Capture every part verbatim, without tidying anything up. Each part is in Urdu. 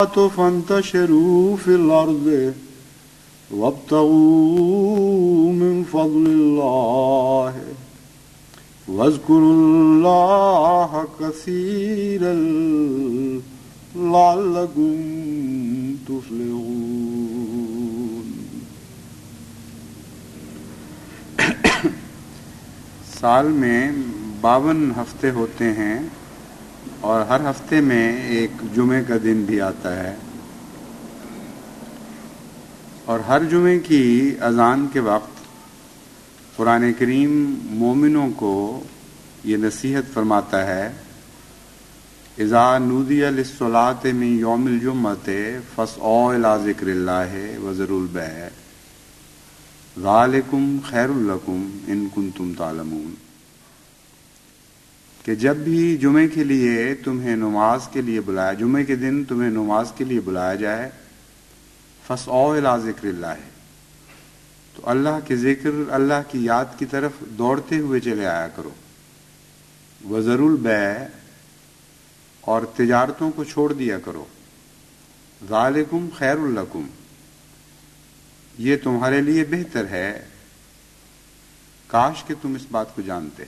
فانتشروا في الأرض وابتغوا من فضل الله واذكروا الله كثيرا لعلكم تفلحون۔ سال میں باون ہفتے ہوتے ہیں اور ہر ہفتے میں ایک جمعے کا دن بھی آتا ہے، اور ہر جمعے کی اذان کے وقت قرآن کریم مومنوں کو یہ نصیحت فرماتا ہے، اذا نودی للصلاۃ من یوم الجمعۃ فاسعوا الی ذکر اللہ وذروا البیع ذالکم خیر لکم ان کنتم تعلمون، کہ جب بھی جمعے کے لیے تمہیں نماز کے لیے بلایا جمعے کے دن تمہیں نماز کے لیے بلایا جائے، فاسعوا الی ذکر اللہ، تو اللہ کے ذکر، اللہ کی یاد کی طرف دوڑتے ہوئے چلے آیا کرو، وذروا البیع، اور تجارتوں کو چھوڑ دیا کرو، ذالکم خیر لکم، یہ تمہارے لیے بہتر ہے، کاش کہ تم اس بات کو جانتے۔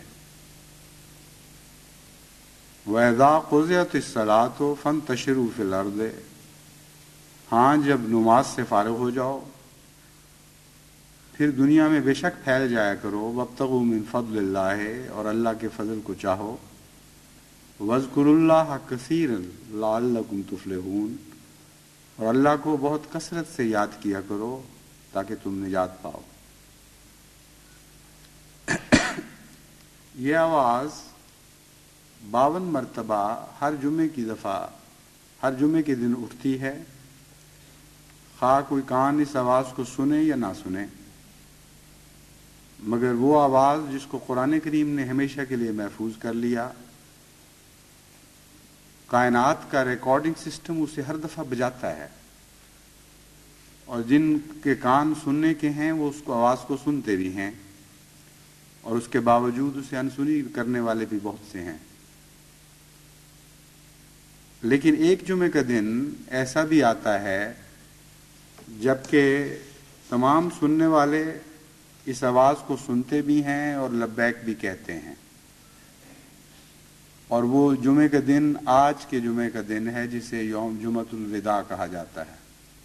وَإِذَا قُضِيَتِ الصَّلَاةُ فَانتَشِرُوا فِي الْأَرْضِ، ہاں جب نماز سے فارغ ہو جاؤ پھر دنیا میں بے شک پھیل جایا کرو، وَابْتَغُوا مِن فَضْلِ اللَّهِ، اور اللہ کے فضل کو چاہو، وَاذْكُرُوا اللَّهَ كَثِيرًا لَعَلَّكُمْ تُفْلِحُونَ، اور اللہ کو بہت کثرت سے یاد کیا کرو تاکہ تم نجات پاؤ۔ یہ آواز باون مرتبہ ہر جمعے کی دفعہ ہر جمعے کے دن اٹھتی ہے، خواہ کوئی کان اس آواز کو سنے یا نہ سنے، مگر وہ آواز جس کو قرآن کریم نے ہمیشہ کے لیے محفوظ کر لیا، کائنات کا ریکارڈنگ سسٹم اسے ہر دفعہ بجاتا ہے، اور جن کے کان سننے کے ہیں وہ اس کو آواز کو سنتے بھی ہیں، اور اس کے باوجود اسے انسنی کرنے والے بھی بہت سے ہیں۔ لیکن ایک جمعے کا دن ایسا بھی آتا ہے جبکہ تمام سننے والے اس آواز کو سنتے بھی ہیں اور لبیک بھی کہتے ہیں، اور وہ جمعے کا دن آج کے جمعے کا دن ہے جسے یوم جمعۃ الوداع کہا جاتا ہے۔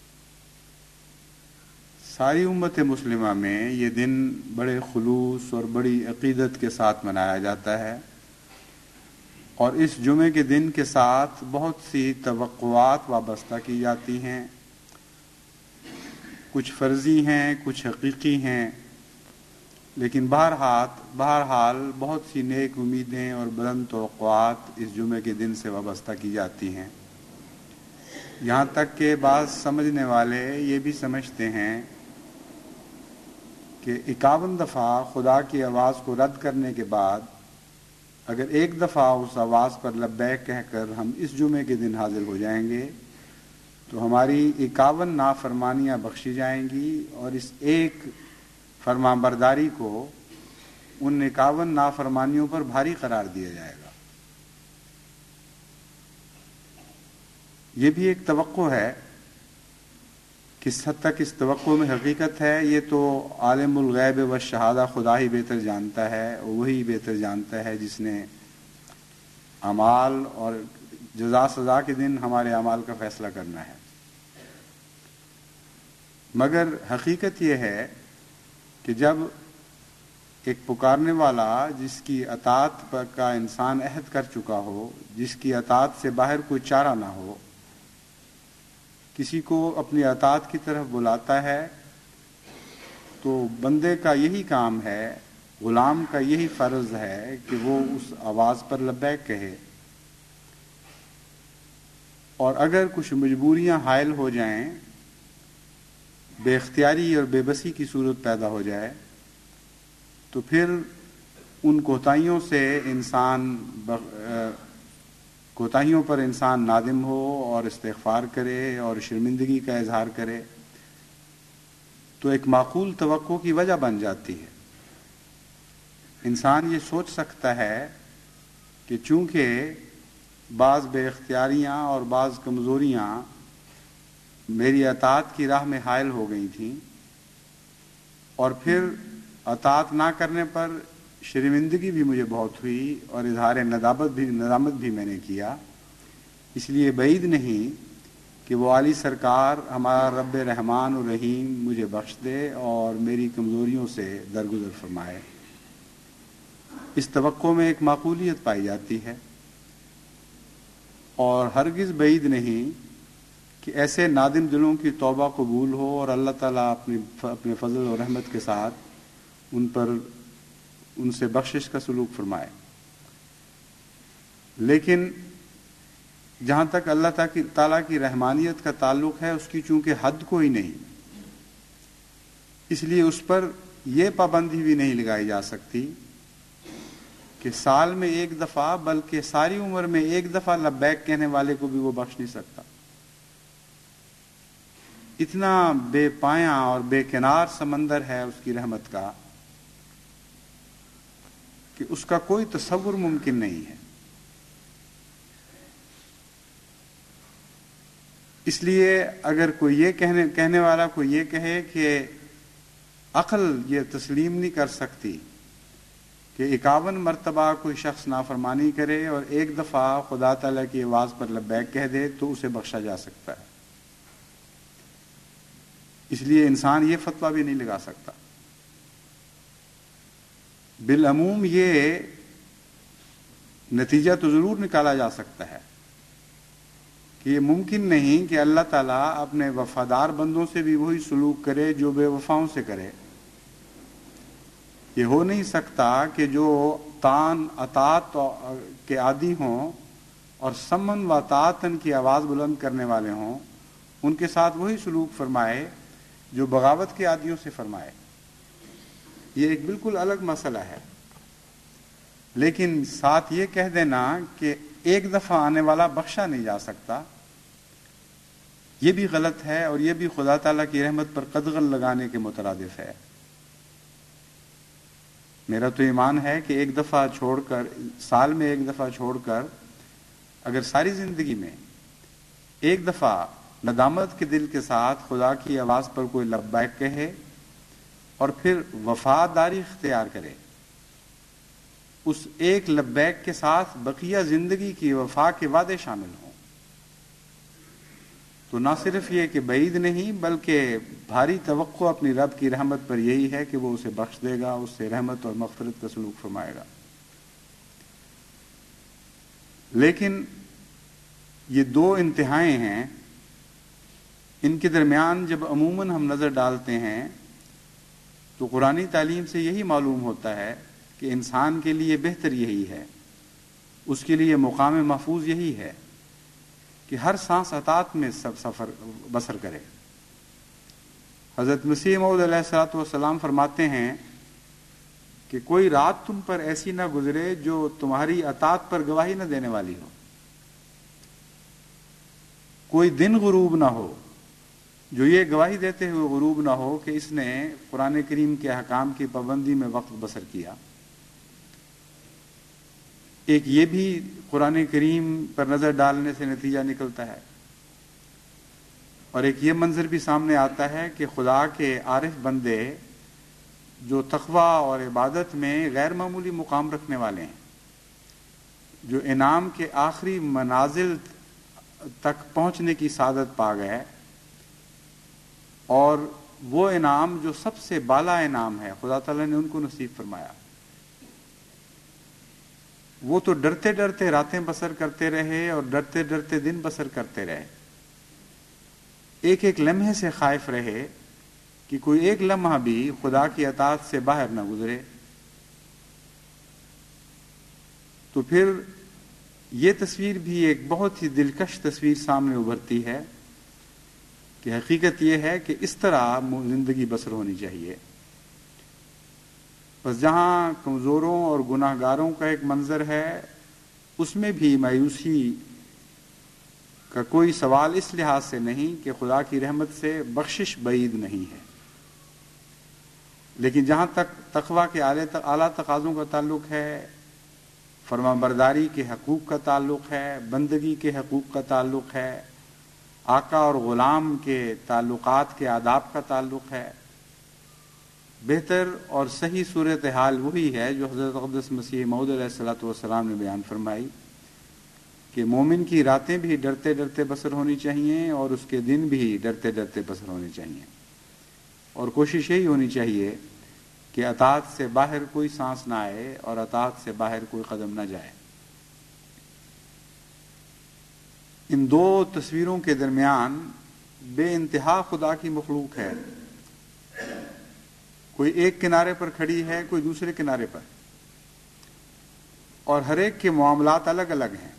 ساری امت مسلمہ میں یہ دن بڑے خلوص اور بڑی عقیدت کے ساتھ منایا جاتا ہے، اور اس جمعے کے دن کے ساتھ بہت سی توقعات وابستہ کی جاتی ہیں، کچھ فرضی ہیں کچھ حقیقی ہیں، لیکن بہرحال بہرحال بہت سی نیک امیدیں اور بلند توقعات اس جمعے کے دن سے وابستہ کی جاتی ہیں، یہاں تک کہ بعض سمجھنے والے یہ بھی سمجھتے ہیں کہ اکاون دفعہ خدا کی آواز کو رد کرنے کے بعد اگر ایک دفعہ اس آواز پر لبیک کہہ کر ہم اس جمعے کے دن حاضر ہو جائیں گے تو ہماری اکاون نافرمانیاں بخشی جائیں گی، اور اس ایک فرمان برداری کو ان اکاون نافرمانیوں پر بھاری قرار دیا جائے گا۔ یہ بھی ایک توقع ہے، کس حد تک اس توقع میں حقیقت ہے یہ تو عالم الغیب والشہادہ خدا ہی بہتر جانتا ہے، اور وہی بہتر جانتا ہے جس نے اعمال اور جزا سزا کے دن ہمارے اعمال کا فیصلہ کرنا ہے۔ مگر حقیقت یہ ہے کہ جب ایک پکارنے والا جس کی اطاعت پر کا انسان عہد کر چکا ہو، جس کی اطاعت سے باہر کوئی چارہ نہ ہو، کسی کو اپنی اطاعت کی طرف بلاتا ہے تو بندے کا یہی کام ہے، غلام کا یہی فرض ہے کہ وہ اس آواز پر لبیک کہے، اور اگر کچھ مجبوریاں حائل ہو جائیں، بے اختیاری اور بے بسی کی صورت پیدا ہو جائے، تو پھر ان کوتاہیوں سے انسان بغ... کوتاہیوں پر انسان نادم ہو اور استغفار کرے اور شرمندگی کا اظہار کرے تو ایک معقول توقع کی وجہ بن جاتی ہے۔ انسان یہ سوچ سکتا ہے کہ چونکہ بعض بے اختیاریاں اور بعض کمزوریاں میری اطاعت کی راہ میں حائل ہو گئی تھیں، اور پھر اطاعت نہ کرنے پر شرمندگی بھی مجھے بہت ہوئی اور اظہار ندامت بھی ندامت بھی میں نے کیا. اس لیے بعید نہیں کہ وہ عالی سرکار ہمارا رب رحمان و رحیم مجھے بخش دے اور میری کمزوریوں سے درگزر فرمائے. اس توقع میں ایک معقولیت پائی جاتی ہے، اور ہرگز بعید نہیں کہ ایسے نادم دلوں کی توبہ قبول ہو اور اللہ تعالیٰ اپنی اپنے فضل و رحمت کے ساتھ ان پر ان سے بخشش کا سلوک فرمائے. لیکن جہاں تک اللہ تعالیٰ کی رحمانیت کا تعلق ہے، اس کی چونکہ حد کوئی نہیں، اس لیے اس پر یہ پابندی بھی نہیں لگائی جا سکتی کہ سال میں ایک دفعہ بلکہ ساری عمر میں ایک دفعہ لبیک کہنے والے کو بھی وہ بخش نہیں سکتا. اتنا بے پایاں اور بے کنار سمندر ہے اس کی رحمت کا کہ اس کا کوئی تصور ممکن نہیں ہے. اس لیے اگر کوئی یہ کہنے کہنے والا کوئی یہ کہے کہ عقل یہ تسلیم نہیں کر سکتی کہ اکاون مرتبہ کوئی شخص نافرمانی کرے اور ایک دفعہ خدا تعالیٰ کی آواز پر لبیک کہہ دے تو اسے بخشا جا سکتا ہے، اس لیے انسان یہ فتویٰ بھی نہیں لگا سکتا. بالعموم یہ نتیجہ تو ضرور نکالا جا سکتا ہے کہ یہ ممکن نہیں کہ اللہ تعالیٰ اپنے وفادار بندوں سے بھی وہی سلوک کرے جو بے وفاؤں سے کرے. یہ ہو نہیں سکتا کہ جو تان اطاعت کے عادی ہوں اور سمن و طاعتن کی آواز بلند کرنے والے ہوں، ان کے ساتھ وہی سلوک فرمائے جو بغاوت کے عادیوں سے فرمائے. یہ ایک بالکل الگ مسئلہ ہے. لیکن ساتھ یہ کہہ دینا کہ ایک دفعہ آنے والا بخشا نہیں جا سکتا، یہ بھی غلط ہے، اور یہ بھی خدا تعالیٰ کی رحمت پر قدغن لگانے کے مترادف ہے. میرا تو ایمان ہے کہ ایک دفعہ چھوڑ کر، سال میں ایک دفعہ چھوڑ کر، اگر ساری زندگی میں ایک دفعہ ندامت کے دل کے ساتھ خدا کی آواز پر کوئی لبیک کہے اور پھر وفاداری اختیار کرے، اس ایک لبیک کے ساتھ بقیہ زندگی کی وفا کے وعدے شامل ہوں، تو نہ صرف یہ کہ بعید نہیں بلکہ بھاری توقع اپنی رب کی رحمت پر یہی ہے کہ وہ اسے بخش دے گا، اس سے رحمت اور مغفرت کا سلوک فرمائے گا. لیکن یہ دو انتہائیں ہیں، ان کے درمیان جب عموماً ہم نظر ڈالتے ہیں تو قرآنی تعلیم سے یہی معلوم ہوتا ہے کہ انسان کے لیے بہتر یہی ہے، اس کے لیے مقام محفوظ یہی ہے کہ ہر سانس اطاعت میں سب سفر بسر کرے. حضرت مسیح موعود علیہ الصلوۃ والسلام فرماتے ہیں کہ کوئی رات تم پر ایسی نہ گزرے جو تمہاری اطاعت پر گواہی نہ دینے والی ہو، کوئی دن غروب نہ ہو جو یہ گواہی دیتے ہوئے غروب نہ ہو کہ اس نے قرآن کریم کے احکام کی پابندی میں وقت بسر کیا. ایک یہ بھی قرآن کریم پر نظر ڈالنے سے نتیجہ نکلتا ہے، اور ایک یہ منظر بھی سامنے آتا ہے کہ خدا کے عارف بندے جو تقوی اور عبادت میں غیر معمولی مقام رکھنے والے ہیں، جو انعام کے آخری منازل تک پہنچنے کی سعادت پا گئے، اور وہ انعام جو سب سے بالا انعام ہے خدا تعالیٰ نے ان کو نصیب فرمایا، وہ تو ڈرتے ڈرتے راتیں بسر کرتے رہے اور ڈرتے ڈرتے دن بسر کرتے رہے، ایک ایک لمحے سے خائف رہے کہ کوئی ایک لمحہ بھی خدا کی اطاعت سے باہر نہ گزرے. تو پھر یہ تصویر بھی ایک بہت ہی دلکش تصویر سامنے ابھرتی ہے کہ حقیقت یہ ہے کہ اس طرح زندگی بسر ہونی چاہیے. بس جہاں کمزوروں اور گناہ گاروں کا ایک منظر ہے، اس میں بھی مایوسی کا کوئی سوال اس لحاظ سے نہیں کہ خدا کی رحمت سے بخشش بعید نہیں ہے. لیکن جہاں تک تقویٰ کے اعلیٰ تقاضوں کا تعلق ہے، فرما برداری کے حقوق کا تعلق ہے، بندگی کے حقوق کا تعلق ہے، آقا اور غلام کے تعلقات کے آداب کا تعلق ہے، بہتر اور صحیح صورتحال وہی ہے جو حضرت اقدس مسیح موعود علیہ الصلوۃ والسلام نے بیان فرمائی کہ مومن کی راتیں بھی ڈرتے ڈرتے بسر ہونی چاہیے اور اس کے دن بھی ڈرتے ڈرتے بسر ہونے چاہیے، اور کوشش یہی ہونی چاہیے کہ اطاعت سے باہر کوئی سانس نہ آئے اور اطاعت سے باہر کوئی قدم نہ جائے۔ ان دو تصویروں کے درمیان بے انتہا خدا کی مخلوق ہے، کوئی ایک کنارے پر کھڑی ہے، کوئی دوسرے کنارے پر، اور ہر ایک کے معاملات الگ الگ ہیں۔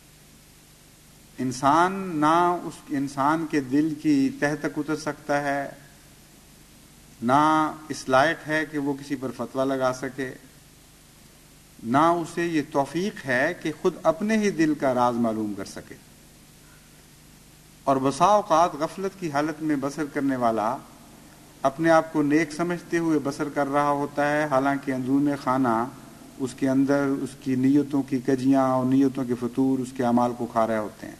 انسان نہ اس انسان کے دل کی تہ تک اتر سکتا ہے، نہ اس لائق ہے کہ وہ کسی پر فتویٰ لگا سکے، نہ اسے یہ توفیق ہے کہ خود اپنے ہی دل کا راز معلوم کر سکے۔ اور بسا اوقات غفلت کی حالت میں بسر کرنے والا اپنے آپ کو نیک سمجھتے ہوئے بسر کر رہا ہوتا ہے، حالانکہ اندرون خانہ اس کے اندر اس کی نیتوں کی کجیاں اور نیتوں کے فطور اس کے اعمال کو کھا رہے ہوتے ہیں۔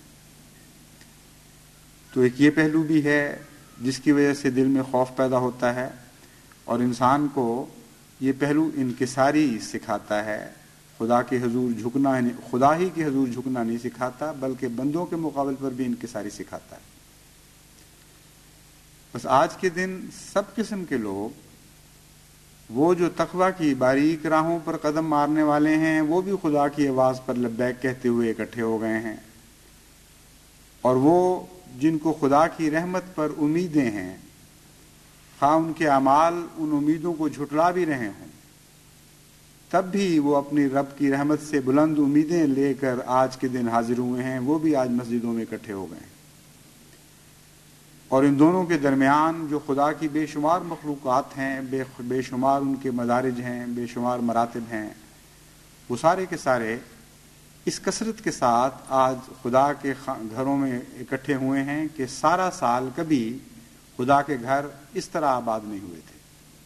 تو ایک یہ پہلو بھی ہے جس کی وجہ سے دل میں خوف پیدا ہوتا ہے، اور انسان کو یہ پہلو انکساری سکھاتا ہے، خدا کے حضور جھکنا، خدا ہی کے حضور جھکنا نہیں سکھاتا بلکہ بندوں کے مقابل پر بھی انکساری سکھاتا ہے۔ بس آج کے دن سب قسم کے لوگ، وہ جو تقویٰ کی باریک راہوں پر قدم مارنے والے ہیں، وہ بھی خدا کی آواز پر لبیک کہتے ہوئے اکٹھے ہو گئے ہیں، اور وہ جن کو خدا کی رحمت پر امیدیں ہیں، خواہ ان کے اعمال ان امیدوں کو جھٹلا بھی رہے ہوں، تب بھی وہ اپنی رب کی رحمت سے بلند امیدیں لے کر آج کے دن حاضر ہوئے ہیں، وہ بھی آج مسجدوں میں اکٹھے ہو گئے ہیں۔ اور ان دونوں کے درمیان جو خدا کی بے شمار مخلوقات ہیں، بے بے شمار ان کے مدارج ہیں، بے شمار مراتب ہیں، وہ سارے کے سارے اس کثرت کے ساتھ آج خدا کے گھروں میں اکٹھے ہوئے ہیں کہ سارا سال کبھی خدا کے گھر اس طرح آباد نہیں ہوئے تھے۔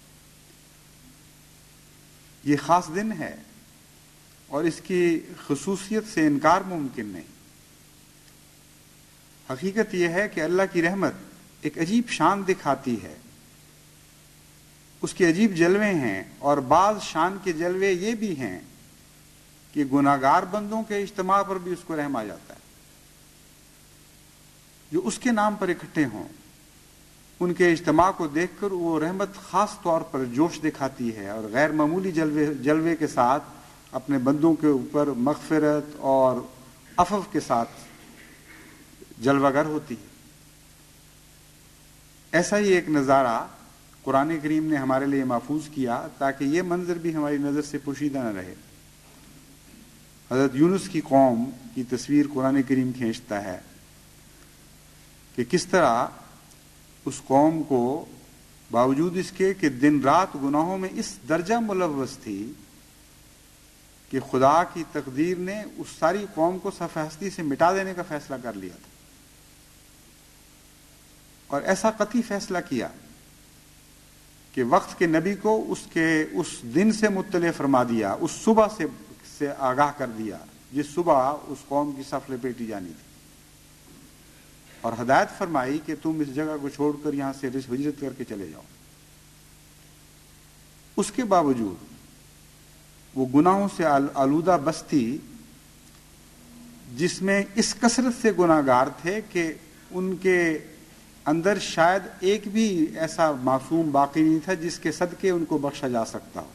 یہ خاص دن ہے اور اس کی خصوصیت سے انکار ممکن نہیں۔ حقیقت یہ ہے کہ اللہ کی رحمت ایک عجیب شان دکھاتی ہے، اس کے عجیب جلوے ہیں، اور بعض شان کے جلوے یہ بھی ہیں کہ گناہگار بندوں کے اجتماع پر بھی اس کو رحم آ جاتا ہے، جو اس کے نام پر اکٹھے ہوں، ان کے اجتماع کو دیکھ کر وہ رحمت خاص طور پر جوش دکھاتی ہے اور غیر معمولی جلوے جلوے کے ساتھ اپنے بندوں کے اوپر مغفرت اور عفو کے ساتھ جلوہ گر ہوتی ہے۔ ایسا ہی ایک نظارہ قرآن کریم نے ہمارے لیے محفوظ کیا تاکہ یہ منظر بھی ہماری نظر سے پوشیدہ نہ رہے۔ حضرت یونس کی قوم کی تصویر قرآن کریم کھینچتا ہے کہ کس طرح اس قوم کو باوجود اس کے کہ دن رات گناہوں میں اس درجہ ملوث تھی کہ خدا کی تقدیر نے اس ساری قوم کو صفحہ ہستی سے مٹا دینے کا فیصلہ کر لیا تھا، اور ایسا قطعی فیصلہ کیا کہ وقت کے نبی کو اس کے اس دن سے مطلع فرما دیا، اس صبح سے سے آگاہ کر دیا جس صبح اس قوم کی صف لپیٹی جانی تھی، اور ہدایت فرمائی کہ تم اس جگہ کو چھوڑ کر یہاں سے ہجرت کر کے چلے جاؤ۔ اس کے باوجود وہ گناہوں سے آلودہ بستی، جس میں اس کثرت سے گناہ گار تھے کہ ان کے اندر شاید ایک بھی ایسا معصوم باقی نہیں تھا جس کے صدقے ان کو بخشا جا سکتا ہو۔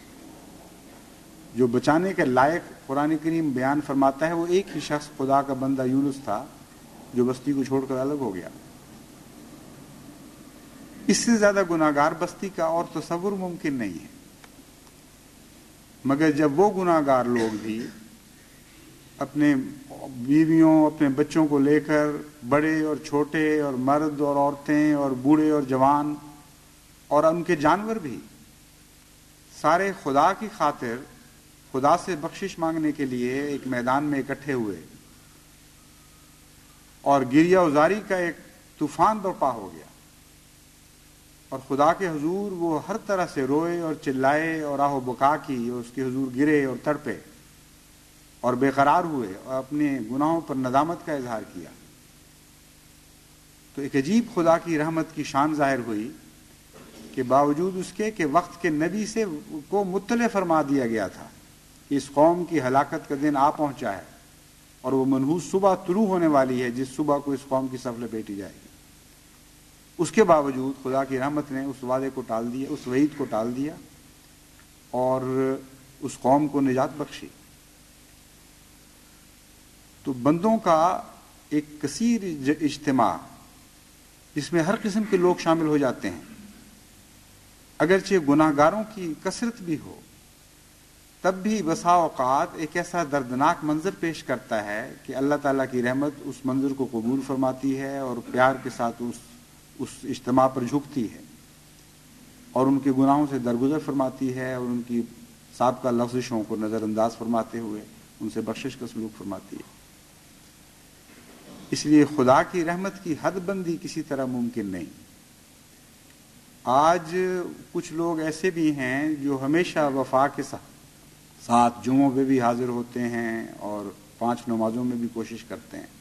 جو بچانے کے لائق قرآن کریم بیان فرماتا ہے وہ ایک ہی شخص خدا کا بندہ یونس تھا جو بستی کو چھوڑ کر الگ ہو گیا۔ اس سے زیادہ گناہگار بستی کا اور تصور ممکن نہیں ہے، مگر جب وہ گناہگار لوگ بھی اپنے بیویوں اپنے بچوں کو لے کر، بڑے اور چھوٹے اور مرد اور عورتیں اور بوڑھے اور جوان اور ان کے جانور بھی، سارے خدا کی خاطر خدا سے بخشش مانگنے کے لیے ایک میدان میں اکٹھے ہوئے، اور گریہ ازاری کا ایک طوفان برپا ہو گیا، اور خدا کے حضور وہ ہر طرح سے روئے اور چلائے اور آہ و بکا کی، اور اس کے حضور گرے اور تڑپے اور بے قرار ہوئے اور اپنے گناہوں پر ندامت کا اظہار کیا۔ تو ایک عجیب خدا کی رحمت کی شان ظاہر ہوئی کہ باوجود اس کے کہ وقت کے نبی سے کو مطلع فرما دیا گیا تھا کہ اس قوم کی ہلاکت کا دن آ پہنچا ہے اور وہ منحوس صبح طلوع ہونے والی ہے جس صبح کو اس قوم کی صف لپیٹی جائے گی، اس کے باوجود خدا کی رحمت نے اس وعدے کو ٹال دیا، اس وعید کو ٹال دیا اور اس قوم کو نجات بخشی۔ تو بندوں کا ایک کثیر اجتماع جس میں ہر قسم کے لوگ شامل ہو جاتے ہیں، اگرچہ گناہ گاروں کی کثرت بھی ہو، تب بھی بسا اوقات ایک ایسا دردناک منظر پیش کرتا ہے کہ اللہ تعالیٰ کی رحمت اس منظر کو قبول فرماتی ہے اور پیار کے ساتھ اس اس اجتماع پر جھکتی ہے اور ان کے گناہوں سے درگزر فرماتی ہے اور ان کی سابقہ لغزشوں کو نظر انداز فرماتے ہوئے ان سے بخشش کا سلوک فرماتی ہے۔ اس لیے خدا کی رحمت کی حد بندی کسی طرح ممکن نہیں۔ آج کچھ لوگ ایسے بھی ہیں جو ہمیشہ وفا کے ساتھ ساتھ جمعوں پہ بھی حاضر ہوتے ہیں اور پانچ نمازوں میں بھی کوشش کرتے ہیں۔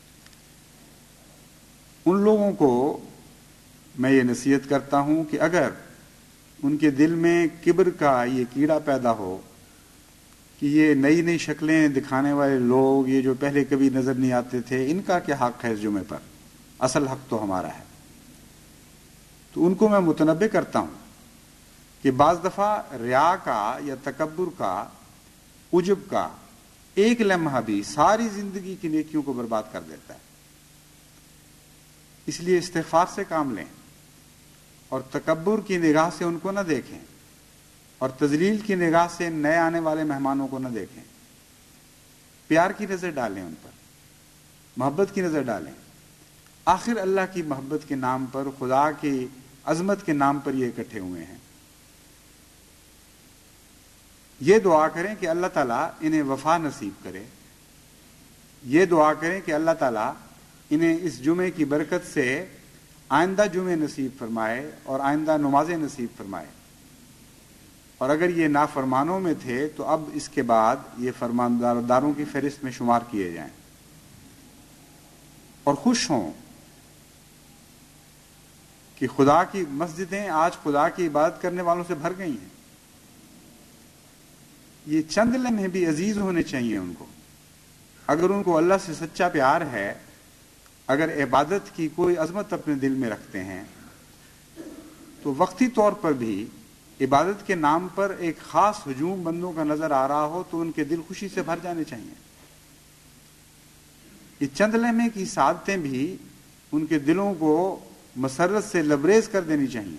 ان لوگوں کو میں یہ نصیحت کرتا ہوں کہ اگر ان کے دل میں کبر کا یہ کیڑا پیدا ہو کہ یہ نئی نئی شکلیں دکھانے والے لوگ، یہ جو پہلے کبھی نظر نہیں آتے تھے، ان کا کیا حق ہے اس جمعے پر، اصل حق تو ہمارا ہے، تو ان کو میں متنبہ کرتا ہوں کہ بعض دفعہ ریا کا یا تکبر کا، عجب کا ایک لمحہ بھی ساری زندگی کی نیکیوں کو برباد کر دیتا ہے۔ اس لیے استغفار سے کام لیں اور تکبر کی نگاہ سے ان کو نہ دیکھیں اور تذلیل کی نگاہ سے نئے آنے والے مہمانوں کو نہ دیکھیں، پیار کی نظر ڈالیں، ان پر محبت کی نظر ڈالیں۔ آخر اللہ کی محبت کے نام پر، خدا کی عظمت کے نام پر یہ اکٹھے ہوئے ہیں۔ یہ دعا کریں کہ اللہ تعالیٰ انہیں وفا نصیب کرے، یہ دعا کریں کہ اللہ تعالیٰ انہیں اس جمعے کی برکت سے آئندہ جمعے نصیب فرمائے اور آئندہ نمازیں نصیب فرمائے، اور اگر یہ نافرمانوں میں تھے تو اب اس کے بعد یہ فرمانداروں کی فہرست میں شمار کیے جائیں، اور خوش ہوں کہ خدا کی مسجدیں آج خدا کی عبادت کرنے والوں سے بھر گئی ہیں۔ یہ چند لمحے بھی عزیز ہونے چاہیے ان کو۔ اگر ان کو اللہ سے سچا پیار ہے، اگر عبادت کی کوئی عظمت اپنے دل میں رکھتے ہیں، تو وقتی طور پر بھی عبادت کے نام پر ایک خاص ہجوم بندوں کا نظر آ رہا ہو تو ان کے دل خوشی سے بھر جانے چاہیے۔ یہ چند لمحے کی سعادتیں بھی ان کے دلوں کو مسرت سے لبریز کر دینی چاہیے۔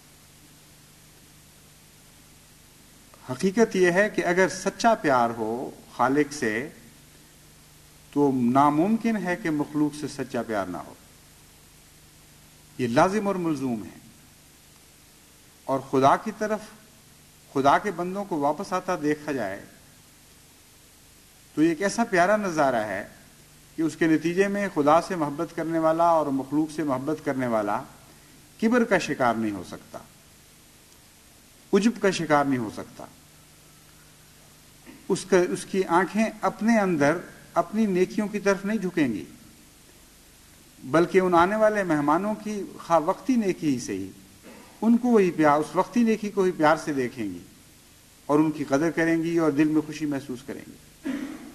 حقیقت یہ ہے کہ اگر سچا پیار ہو خالق سے تو ناممکن ہے کہ مخلوق سے سچا پیار نہ ہو، یہ لازم اور ملزوم ہے۔ اور خدا کی طرف خدا کے بندوں کو واپس آتا دیکھا جائے تو یہ ایک ایسا پیارا نظارہ ہے کہ اس کے نتیجے میں خدا سے محبت کرنے والا اور مخلوق سے محبت کرنے والا کبر کا شکار نہیں ہو سکتا، عجب کا شکار نہیں ہو سکتا۔ اس کا اس کی آنکھیں اپنے اندر اپنی نیکیوں کی طرف نہیں جھکیں گی، بلکہ ان آنے والے مہمانوں کی خواہ وقتی نیکی ہی صحیح، ان کو وہی پیار، اس وقتی نیکی کو ہی پیار سے دیکھیں گی اور ان کی قدر کریں گی اور دل میں خوشی محسوس کریں گی۔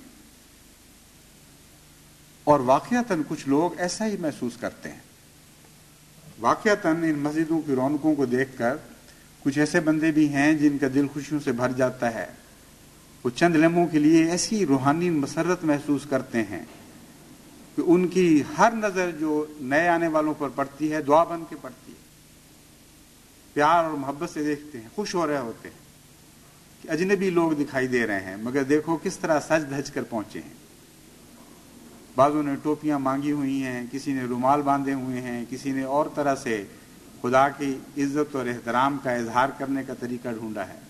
اور واقعتاً کچھ لوگ ایسا ہی محسوس کرتے ہیں۔ واقعتاً ان مسجدوں کی رونقوں کو دیکھ کر کچھ ایسے بندے بھی ہیں جن کا دل خوشیوں سے بھر جاتا ہے، وہ چند لمحوں کے لیے ایسی روحانی مسرت محسوس کرتے ہیں کہ ان کی ہر نظر جو نئے آنے والوں پر پڑتی ہے دعا بن کے پڑتی ہے، پیار اور محبت سے دیکھتے ہیں، خوش ہو رہے ہوتے ہیں کہ اجنبی لوگ دکھائی دے رہے ہیں مگر دیکھو کس طرح سج دھج کر پہنچے ہیں۔ بعضوں نے ٹوپیاں مانگی ہوئی ہیں، کسی نے رومال باندھے ہوئے ہیں، کسی نے اور طرح سے خدا کی عزت اور احترام کا اظہار کرنے کا طریقہ ڈھونڈا ہے،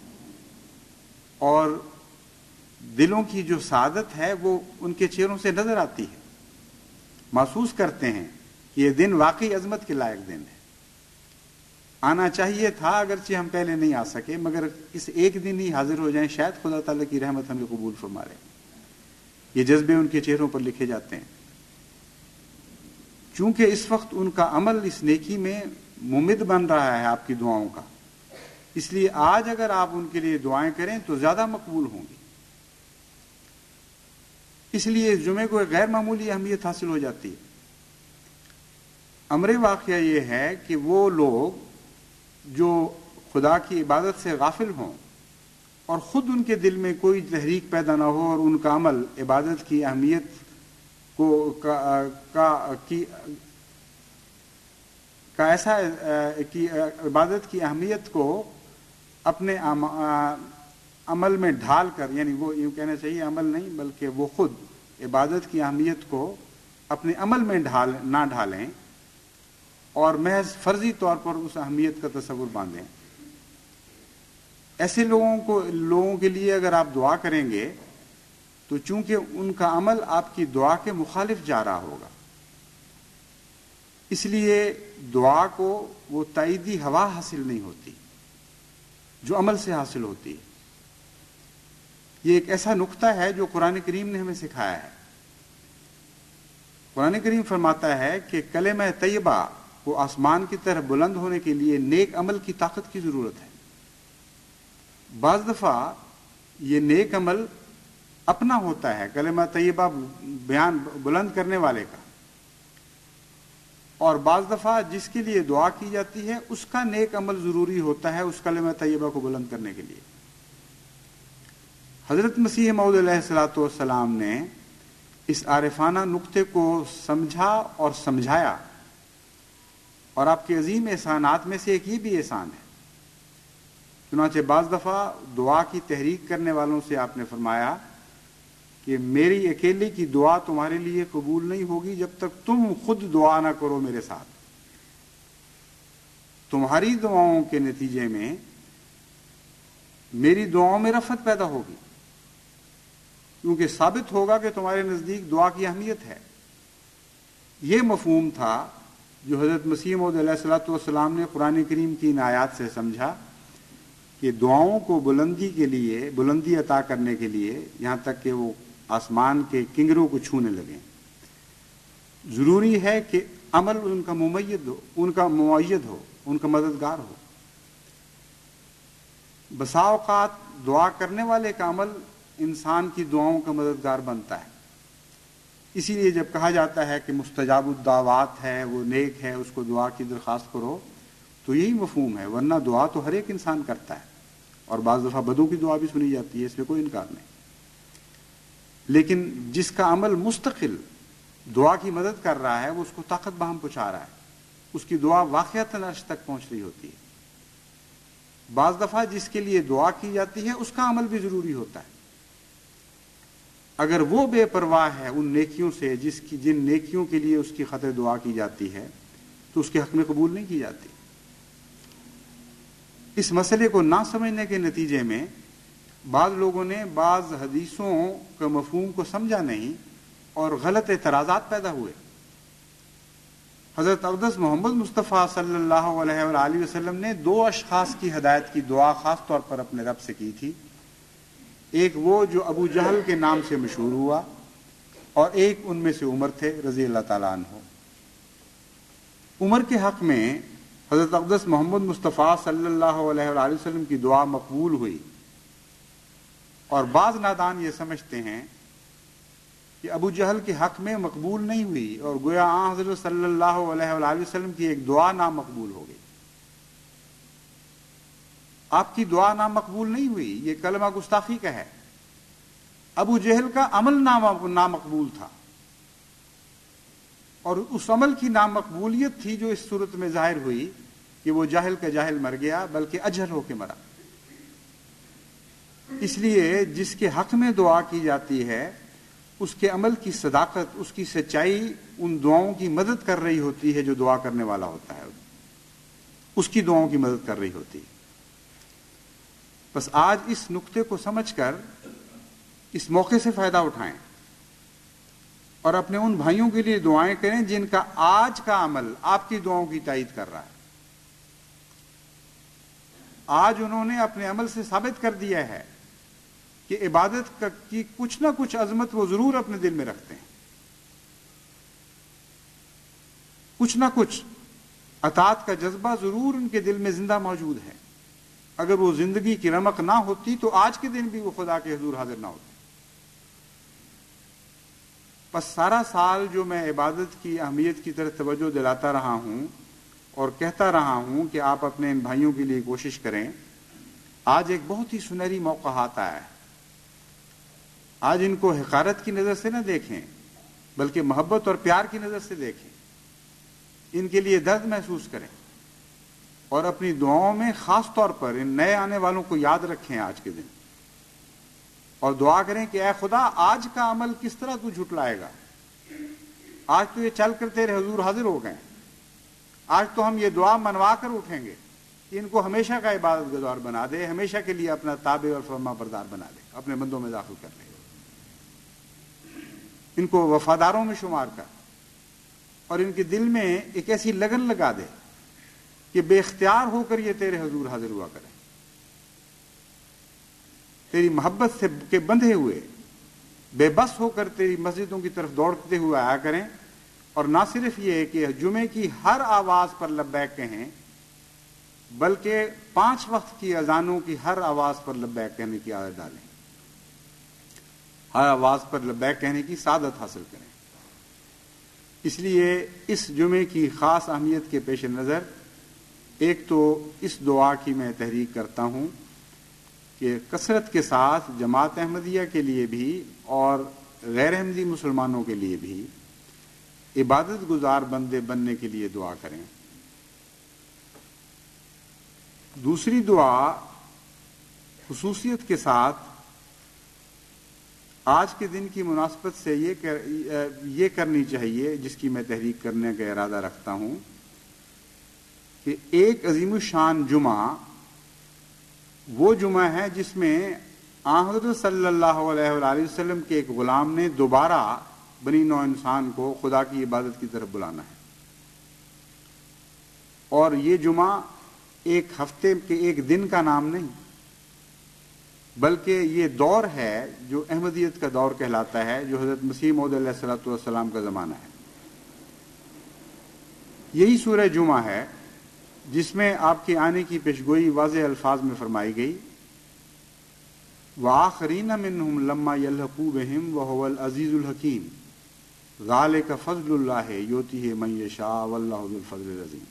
اور دلوں کی جو سعادت ہے وہ ان کے چہروں سے نظر آتی ہے۔ محسوس کرتے ہیں کہ یہ دن واقعی عظمت کے لائق دن ہے، آنا چاہیے تھا اگرچہ ہم پہلے نہیں آ سکے، مگر اس ایک دن ہی حاضر ہو جائیں، شاید خدا تعالیٰ کی رحمت ہمیں قبول فرما لے۔ یہ جذبے ان کے چہروں پر لکھے جاتے ہیں۔ چونکہ اس وقت ان کا عمل اس نیکی میں ممد بن رہا ہے آپ کی دعاؤں کا، اس لیے آج اگر آپ ان کے لیے دعائیں کریں تو زیادہ مقبول ہوں گی. اس لیے اس جمعے کو ایک غیر معمولی اہمیت حاصل ہو جاتی ہے. امر واقعہ یہ ہے کہ وہ لوگ جو خدا کی عبادت سے غافل ہوں اور خود ان کے دل میں کوئی تحریک پیدا نہ ہو اور ان کا عمل عبادت کی اہمیت کو کا, کا, کی, کا ایسا کی عبادت کی اہمیت کو اپنے عمل میں ڈھال کر، یعنی وہ یوں کہنا چاہیے عمل نہیں بلکہ وہ خود عبادت کی اہمیت کو اپنے عمل میں ڈھال نہ ڈھالیں اور محض فرضی طور پر اس اہمیت کا تصور باندھیں. ایسے لوگوں کو لوگوں کے لیے اگر آپ دعا کریں گے تو چونکہ ان کا عمل آپ کی دعا کے مخالف جا رہا ہوگا، اس لیے دعا کو وہ تائیدی ہوا حاصل نہیں ہوتی جو عمل سے حاصل ہوتی ہے. یہ ایک ایسا نقطہ ہے جو قرآن کریم نے ہمیں سکھایا ہے. قرآن کریم فرماتا ہے کہ کلمہ طیبہ کو آسمان کی طرح بلند ہونے کے لیے نیک عمل کی طاقت کی ضرورت ہے. بعض دفعہ یہ نیک عمل اپنا ہوتا ہے، کلمہ طیبہ بیان بلند کرنے والے کا، اور بعض دفعہ جس کے لیے دعا کی جاتی ہے اس کا نیک عمل ضروری ہوتا ہے اس کلمہ طیبہ کو بلند کرنے کے لیے. حضرت مسیح موعود علیہ الصلوۃ والسلام نے اس عارفانہ نقطے کو سمجھا اور سمجھایا، اور آپ کے عظیم احسانات میں سے ایک یہ بھی احسان ہے. چنانچہ بعض دفعہ دعا کی تحریک کرنے والوں سے آپ نے فرمایا کہ میری اکیلے کی دعا تمہارے لیے قبول نہیں ہوگی جب تک تم خود دعا نہ کرو میرے ساتھ. تمہاری دعاؤں کے نتیجے میں میری دعاؤں میں رفعت پیدا ہوگی، کیونکہ ثابت ہوگا کہ تمہارے نزدیک دعا کی اہمیت ہے. یہ مفہوم تھا جو حضرت مسیح موعود علیہ الصلوۃ والسلام نے قرآن کریم کی ان آیات سے سمجھا کہ دعاؤں کو بلندی کے لیے بلندی عطا کرنے کے لیے، یہاں تک کہ وہ آسمان کے کنگروں کو چھونے لگیں، ضروری ہے کہ عمل ان کا ممید ہو، ان کا معید ہو، ان کا مددگار ہو. بسا اوقات دعا کرنے والے کا عمل انسان کی دعاؤں کا مددگار بنتا ہے. اسی لیے جب کہا جاتا ہے کہ مستجاب الدعوات ہے، وہ نیک ہے، اس کو دعا کی درخواست کرو، تو یہی مفہوم ہے. ورنہ دعا تو ہر ایک انسان کرتا ہے، اور بعض دفعہ بدوں کی دعا بھی سنی جاتی ہے، اس میں کوئی انکار نہیں. لیکن جس کا عمل مستقل دعا کی مدد کر رہا ہے وہ اس کو طاقت بہم پہنچا رہا ہے، اس کی دعا واقعتاً عرش تک پہنچ رہی ہوتی ہے. بعض دفعہ جس کے لیے دعا کی جاتی ہے اس کا عمل بھی ضروری ہوتا ہے. اگر وہ بے پرواہ ہے ان نیکیوں سے جس کی جن نیکیوں کے لیے اس کی خاطر دعا کی جاتی ہے تو اس کے حق میں قبول نہیں کی جاتی. اس مسئلے کو نہ سمجھنے کے نتیجے میں بعض لوگوں نے بعض حدیثوں کے مفہوم کو سمجھا نہیں اور غلط اعتراضات پیدا ہوئے. حضرت اقدس محمد مصطفیٰ صلی اللہ علیہ وآلہ وسلم نے دو اشخاص کی ہدایت کی دعا خاص طور پر اپنے رب سے کی تھی. ایک وہ جو ابو جہل کے نام سے مشہور ہوا، اور ایک ان میں سے عمر تھے رضی اللہ تعالیٰ عنہ. عمر کے حق میں حضرت اقدس محمد مصطفیٰ صلی اللہ علیہ وآلہ وسلم کی دعا مقبول ہوئی، اور بعض نادان یہ سمجھتے ہیں کہ ابو جہل کے حق میں مقبول نہیں ہوئی، اور گویا آن حضرت صلی اللہ علیہ وآلہ وسلم کی ایک دعا نامقبول ہو گئی. آپ کی دعا نامقبول نہیں ہوئی، یہ کلمہ گستاخی کا ہے. ابو جہل کا عمل نامقبول تھا، اور اس عمل کی نامقبولیت تھی جو اس صورت میں ظاہر ہوئی کہ وہ جاہل کا جاہل مر گیا، بلکہ اجہل ہو کے مرا. اس لیے جس کے حق میں دعا کی جاتی ہے اس کے عمل کی صداقت، اس کی سچائی ان دعاؤں کی مدد کر رہی ہوتی ہے جو دعا کرنے والا ہوتا ہے، اس کی دعاؤں کی مدد کر رہی ہوتی ہے. بس آج اس نقطے کو سمجھ کر اس موقع سے فائدہ اٹھائیں اور اپنے ان بھائیوں کے لیے دعائیں کریں جن کا آج کا عمل آپ کی دعاؤں کی تائید کر رہا ہے. آج انہوں نے اپنے عمل سے ثابت کر دیا ہے کہ عبادت کی کچھ نہ کچھ عظمت وہ ضرور اپنے دل میں رکھتے ہیں. کچھ نہ کچھ اطاعت کا جذبہ ضرور ان کے دل میں زندہ موجود ہے. اگر وہ زندگی کی رمق نہ ہوتی تو آج کے دن بھی وہ خدا کے حضور حاضر نہ ہوتے. بس سارا سال جو میں عبادت کی اہمیت کی طرف توجہ دلاتا رہا ہوں اور کہتا رہا ہوں کہ آپ اپنے ان بھائیوں کے لیے کوشش کریں، آج ایک بہت ہی سنہری موقع آتا ہے. آج ان کو حقارت کی نظر سے نہ دیکھیں بلکہ محبت اور پیار کی نظر سے دیکھیں. ان کے لیے درد محسوس کریں اور اپنی دعاؤں میں خاص طور پر ان نئے آنے والوں کو یاد رکھیں آج کے دن، اور دعا کریں کہ اے خدا آج کا عمل کس طرح تو جھٹلائے گا. آج تو یہ چل کر تیرے حضور حاضر ہو گئے، آج تو ہم یہ دعا منوا کر اٹھیں گے کہ ان کو ہمیشہ کا عبادت گزار بنا دے، ہمیشہ کے لیے اپنا تابع اور فرما بردار بنا دے، اپنے بندوں میں داخل کر لے، ان کو وفاداروں میں شمار کر، اور ان کے دل میں ایک ایسی لگن لگا دے کہ بے اختیار ہو کر یہ تیرے حضور حاضر ہوا کریں، تیری محبت سے کے بندھے ہوئے بے بس ہو کر تیری مسجدوں کی طرف دوڑتے ہوئے آیا کریں. اور نہ صرف یہ کہ جمعے کی ہر آواز پر لبیک کہیں بلکہ پانچ وقت کی اذانوں کی ہر آواز پر لبیک کہنے کی عادت ڈالیں، ہر آواز پر لبیک کہنے کی سعادت حاصل کریں. اس لیے اس جمعے کی خاص اہمیت کے پیش نظر ایک تو اس دعا کی میں تحریک کرتا ہوں کہ کثرت کے ساتھ جماعت احمدیہ کے لیے بھی اور غیر احمدی مسلمانوں کے لیے بھی عبادت گزار بندے بننے کے لیے دعا کریں. دوسری دعا خصوصیت کے ساتھ آج کے دن کی مناسبت سے یہ کر یہ کرنی چاہیے، جس کی میں تحریک کرنے کا ارادہ رکھتا ہوں، کہ ایک عظیم الشان جمعہ وہ جمعہ ہے جس میں آن حضرت صلی اللہ علیہ وآلہ وسلم کے ایک غلام نے دوبارہ بنی نوع انسان کو خدا کی عبادت کی طرف بلانا ہے. اور یہ جمعہ ایک ہفتے کے ایک دن کا نام نہیں بلکہ یہ دور ہے جو احمدیت کا دور کہلاتا ہے، جو حضرت مسیح موعود علیہ الصلوۃ والسلام کا زمانہ ہے. یہی سورہ جمعہ ہے جس میں آپ کے آنے کی پیشگوئی واضح الفاظ میں فرمائی گئی، وَآخَرِينَ مِنْهُمْ لَمَّا يَلْحَقُوا بِهِمْ وَهُوَ الْعَزِيزُ الْحَكِيمُ ذَلِكَ فَضْلُ اللَّهِ يُؤْتِيهِ مَن يَشَاءُ وَاللَّهُ ذُو الْفَضْلِ الْعَظِيمِ.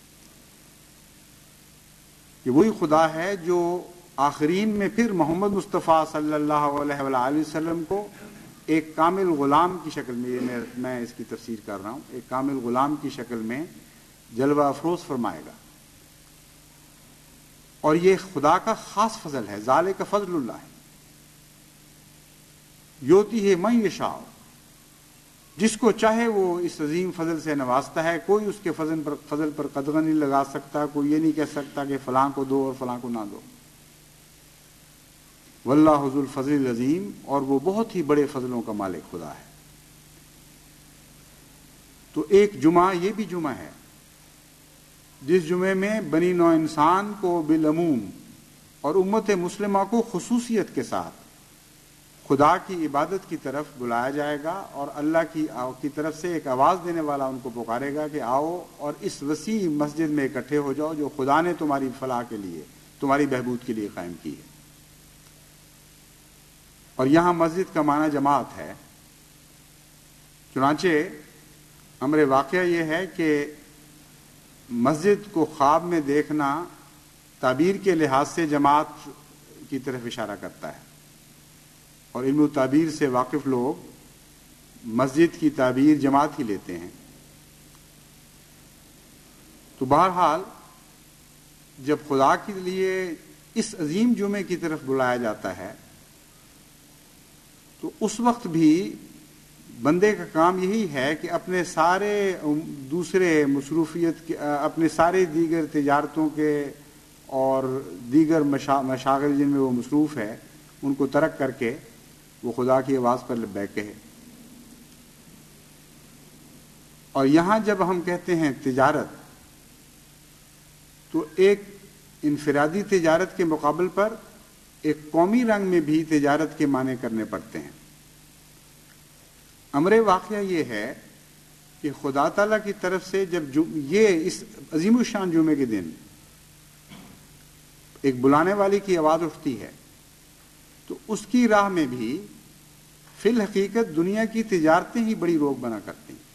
یہ وہی خدا ہے جو آخرین میں پھر محمد مصطفیٰ صلی اللہ علیہ وآلہ وسلم کو ایک کامل غلام کی شکل میں، میں اس کی تفسیر کر رہا ہوں، ایک کامل غلام کی شکل میں جلوہ افروز فرمائے گا. اور یہ خدا کا خاص فضل ہے، ذالک فضل اللہ ہے، یؤتیہ من یشاء، جس کو چاہے وہ اس عظیم فضل سے نوازتا ہے. کوئی اس کے فضل پر فضل پر قدغن نہیں لگا سکتا، کوئی یہ نہیں کہہ سکتا کہ فلاں کو دو اور فلاں کو نہ دو. واللہ ذو الفضل العظیم، اور وہ بہت ہی بڑے فضلوں کا مالک خدا ہے. تو ایک جمعہ یہ بھی جمعہ ہے جس جمعے میں بنی نوع انسان کو بالعموم اور امت مسلمہ کو خصوصیت کے ساتھ خدا کی عبادت کی طرف بلایا جائے گا، اور اللہ کی کی طرف سے ایک آواز دینے والا ان کو پکارے گا کہ آؤ اور اس وسیع مسجد میں اکٹھے ہو جاؤ جو خدا نے تمہاری فلاح کے لیے، تمہاری بہبود کے لیے قائم کی ہے. اور یہاں مسجد کا معنی جماعت ہے. چنانچہ امر واقعہ یہ ہے کہ مسجد کو خواب میں دیکھنا تعبیر کے لحاظ سے جماعت کی طرف اشارہ کرتا ہے، اور علم و تعبیر سے واقف لوگ مسجد کی تعبیر جماعت ہی لیتے ہیں. تو بہرحال جب خدا کے لیے اس عظیم جمعے کی طرف بلایا جاتا ہے تو اس وقت بھی بندے کا کام یہی ہے کہ اپنے سارے دوسرے مصروفیت کے، اپنے سارے دیگر تجارتوں کے اور دیگر مشاغل جن میں وہ مصروف ہے ان کو ترک کر کے وہ خدا کی آواز پر لبیک کہے. اور یہاں جب ہم کہتے ہیں تجارت تو ایک انفرادی تجارت کے مقابل پر ایک قومی رنگ میں بھی تجارت کے معنی کرنے پڑتے ہیں. امر واقعہ یہ ہے کہ خدا تعالیٰ کی طرف سے جب یہ اس عظیم الشان جمعے کے دن ایک بلانے والی کی آواز اٹھتی ہے تو اس کی راہ میں بھی فی الحقیقت دنیا کی تجارتیں ہی بڑی روک بنا کرتی ہیں.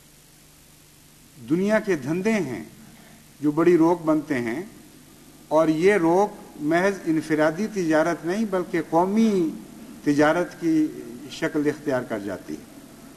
دنیا کے دھندے ہیں جو بڑی روک بنتے ہیں، اور یہ روک محض انفرادی تجارت نہیں بلکہ قومی تجارت کی شکل اختیار کر جاتی ہے.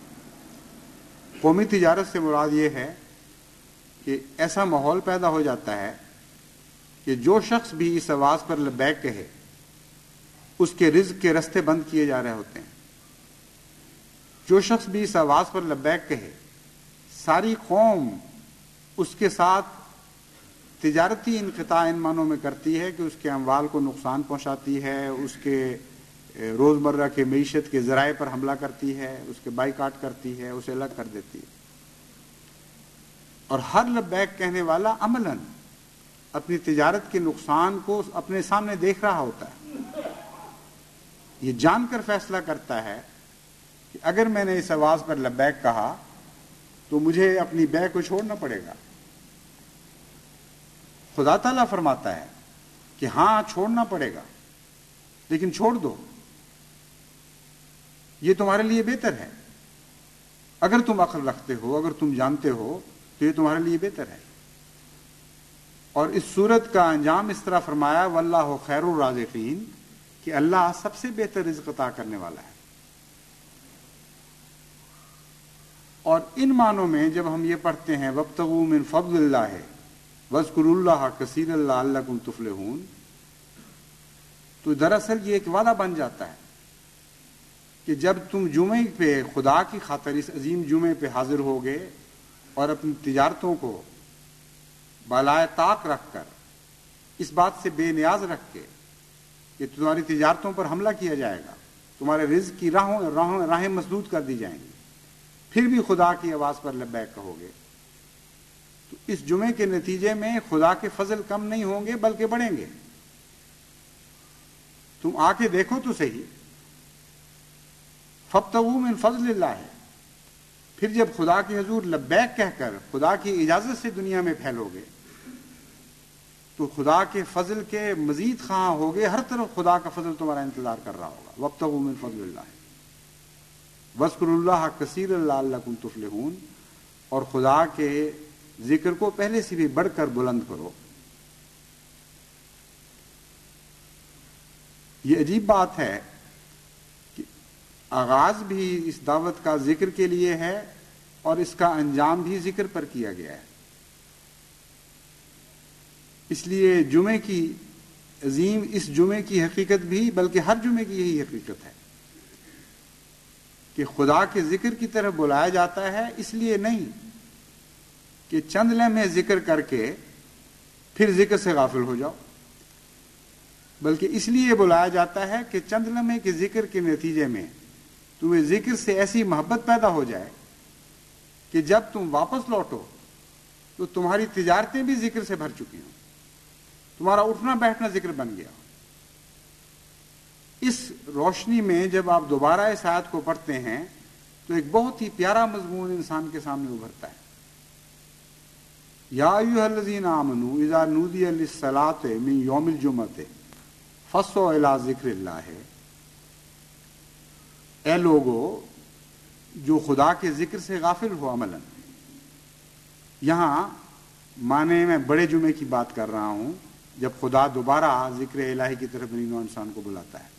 قومی تجارت سے مراد یہ ہے کہ ایسا ماحول پیدا ہو جاتا ہے کہ جو شخص بھی اس آواز پر لبیک کہے اس کے رزق کے رستے بند کیے جا رہے ہوتے ہیں. جو شخص بھی اس آواز پر لبیک کہے ساری قوم اس کے ساتھ تجارتی انقطاع ان معنوں میں کرتی ہے کہ اس کے اموال کو نقصان پہنچاتی ہے، اس کے روزمرہ کے معیشت کے ذرائع پر حملہ کرتی ہے، اس کے بائیکاٹ کرتی ہے، اسے الگ کر دیتی ہے. اور ہر لبیک کہنے والا عملاً اپنی تجارت کے نقصان کو اپنے سامنے دیکھ رہا ہوتا ہے. یہ جان کر فیصلہ کرتا ہے کہ اگر میں نے اس آواز پر لبیک کہا تو مجھے اپنی بے کو چھوڑنا پڑے گا. خدا تعالیٰ فرماتا ہے کہ ہاں چھوڑنا پڑے گا لیکن چھوڑ دو، یہ تمہارے لیے بہتر ہے. اگر تم عقل رکھتے ہو، اگر تم جانتے ہو تو یہ تمہارے لیے بہتر ہے. اور اس صورت کا انجام اس طرح فرمایا واللہ خیر الرازقین کہ اللہ سب سے بہتر رزق عطا کرنے والا ہے. اور ان معنوں میں جب ہم یہ پڑھتے ہیں وابتغوا من فضل اللہ واذکروا اللہ کثیرا لعلکم تفلحون، تو دراصل یہ ایک وعدہ بن جاتا ہے کہ جب تم جمعے پہ خدا کی خاطر اس عظیم جمعے پہ حاضر ہوگے اور اپنی تجارتوں کو بالائے طاق رکھ کر اس بات سے بے نیاز رکھ کے کہ تمہاری تجارتوں پر حملہ کیا جائے گا، تمہارے رزق کی راہوں راہوں راہیں مسدود کر دی جائیں گی، پھر بھی خدا کی آواز پر لبیک کہو گے، تو اس جمعے کے نتیجے میں خدا کے فضل کم نہیں ہوں گے بلکہ بڑھیں گے. تم آ کے دیکھو تو صحیح. فابتغوا من فضل اللہ ہے، پھر جب خدا کے حضور لبیک کہہ کر خدا کی اجازت سے دنیا میں پھیلو گے تو خدا کے فضل کے مزید خواہاں ہوگے، ہر طرف خدا کا فضل تمہارا انتظار کر رہا ہوگا. وابتغوا من فضل اللہ واذکروا اللہ کثیرا لعلکم تفلحون، اور خدا کے ذکر کو پہلے سے بھی بڑھ کر بلند کرو. یہ عجیب بات ہے کہ آغاز بھی اس دعوت کا ذکر کے لیے ہے اور اس کا انجام بھی ذکر پر کیا گیا ہے. اس لیے جمعے کی عظیم اس جمعے کی حقیقت بھی بلکہ ہر جمعے کی یہی حقیقت ہے کہ خدا کے ذکر کی طرف بلایا جاتا ہے، اس لیے نہیں کہ چند لمحے ذکر کر کے پھر ذکر سے غافل ہو جاؤ، بلکہ اس لیے بلایا جاتا ہے کہ چند لمحے کے ذکر کے نتیجے میں تمہیں ذکر سے ایسی محبت پیدا ہو جائے کہ جب تم واپس لوٹو تو تمہاری تجارتیں بھی ذکر سے بھر چکی ہوں، تمہارا اٹھنا بیٹھنا ذکر بن گیا. اس روشنی میں جب آپ دوبارہ اس آیت کو پڑھتے ہیں تو ایک بہت ہی پیارا مضمون انسان کے سامنے ابھرتا ہے. یا ایھا الذین آمنوا اذا نودی للصلاۃ من یوم الجمعۃ فاسعوا الی ذکر اللہ. اے لوگو جو خدا کے ذکر سے غافل ہو عملاً. یہاں معنی میں بڑے جمعے کی بات کر رہا ہوں جب خدا دوبارہ ذکر الہی کی طرف انسان انسان کو بلاتا ہے.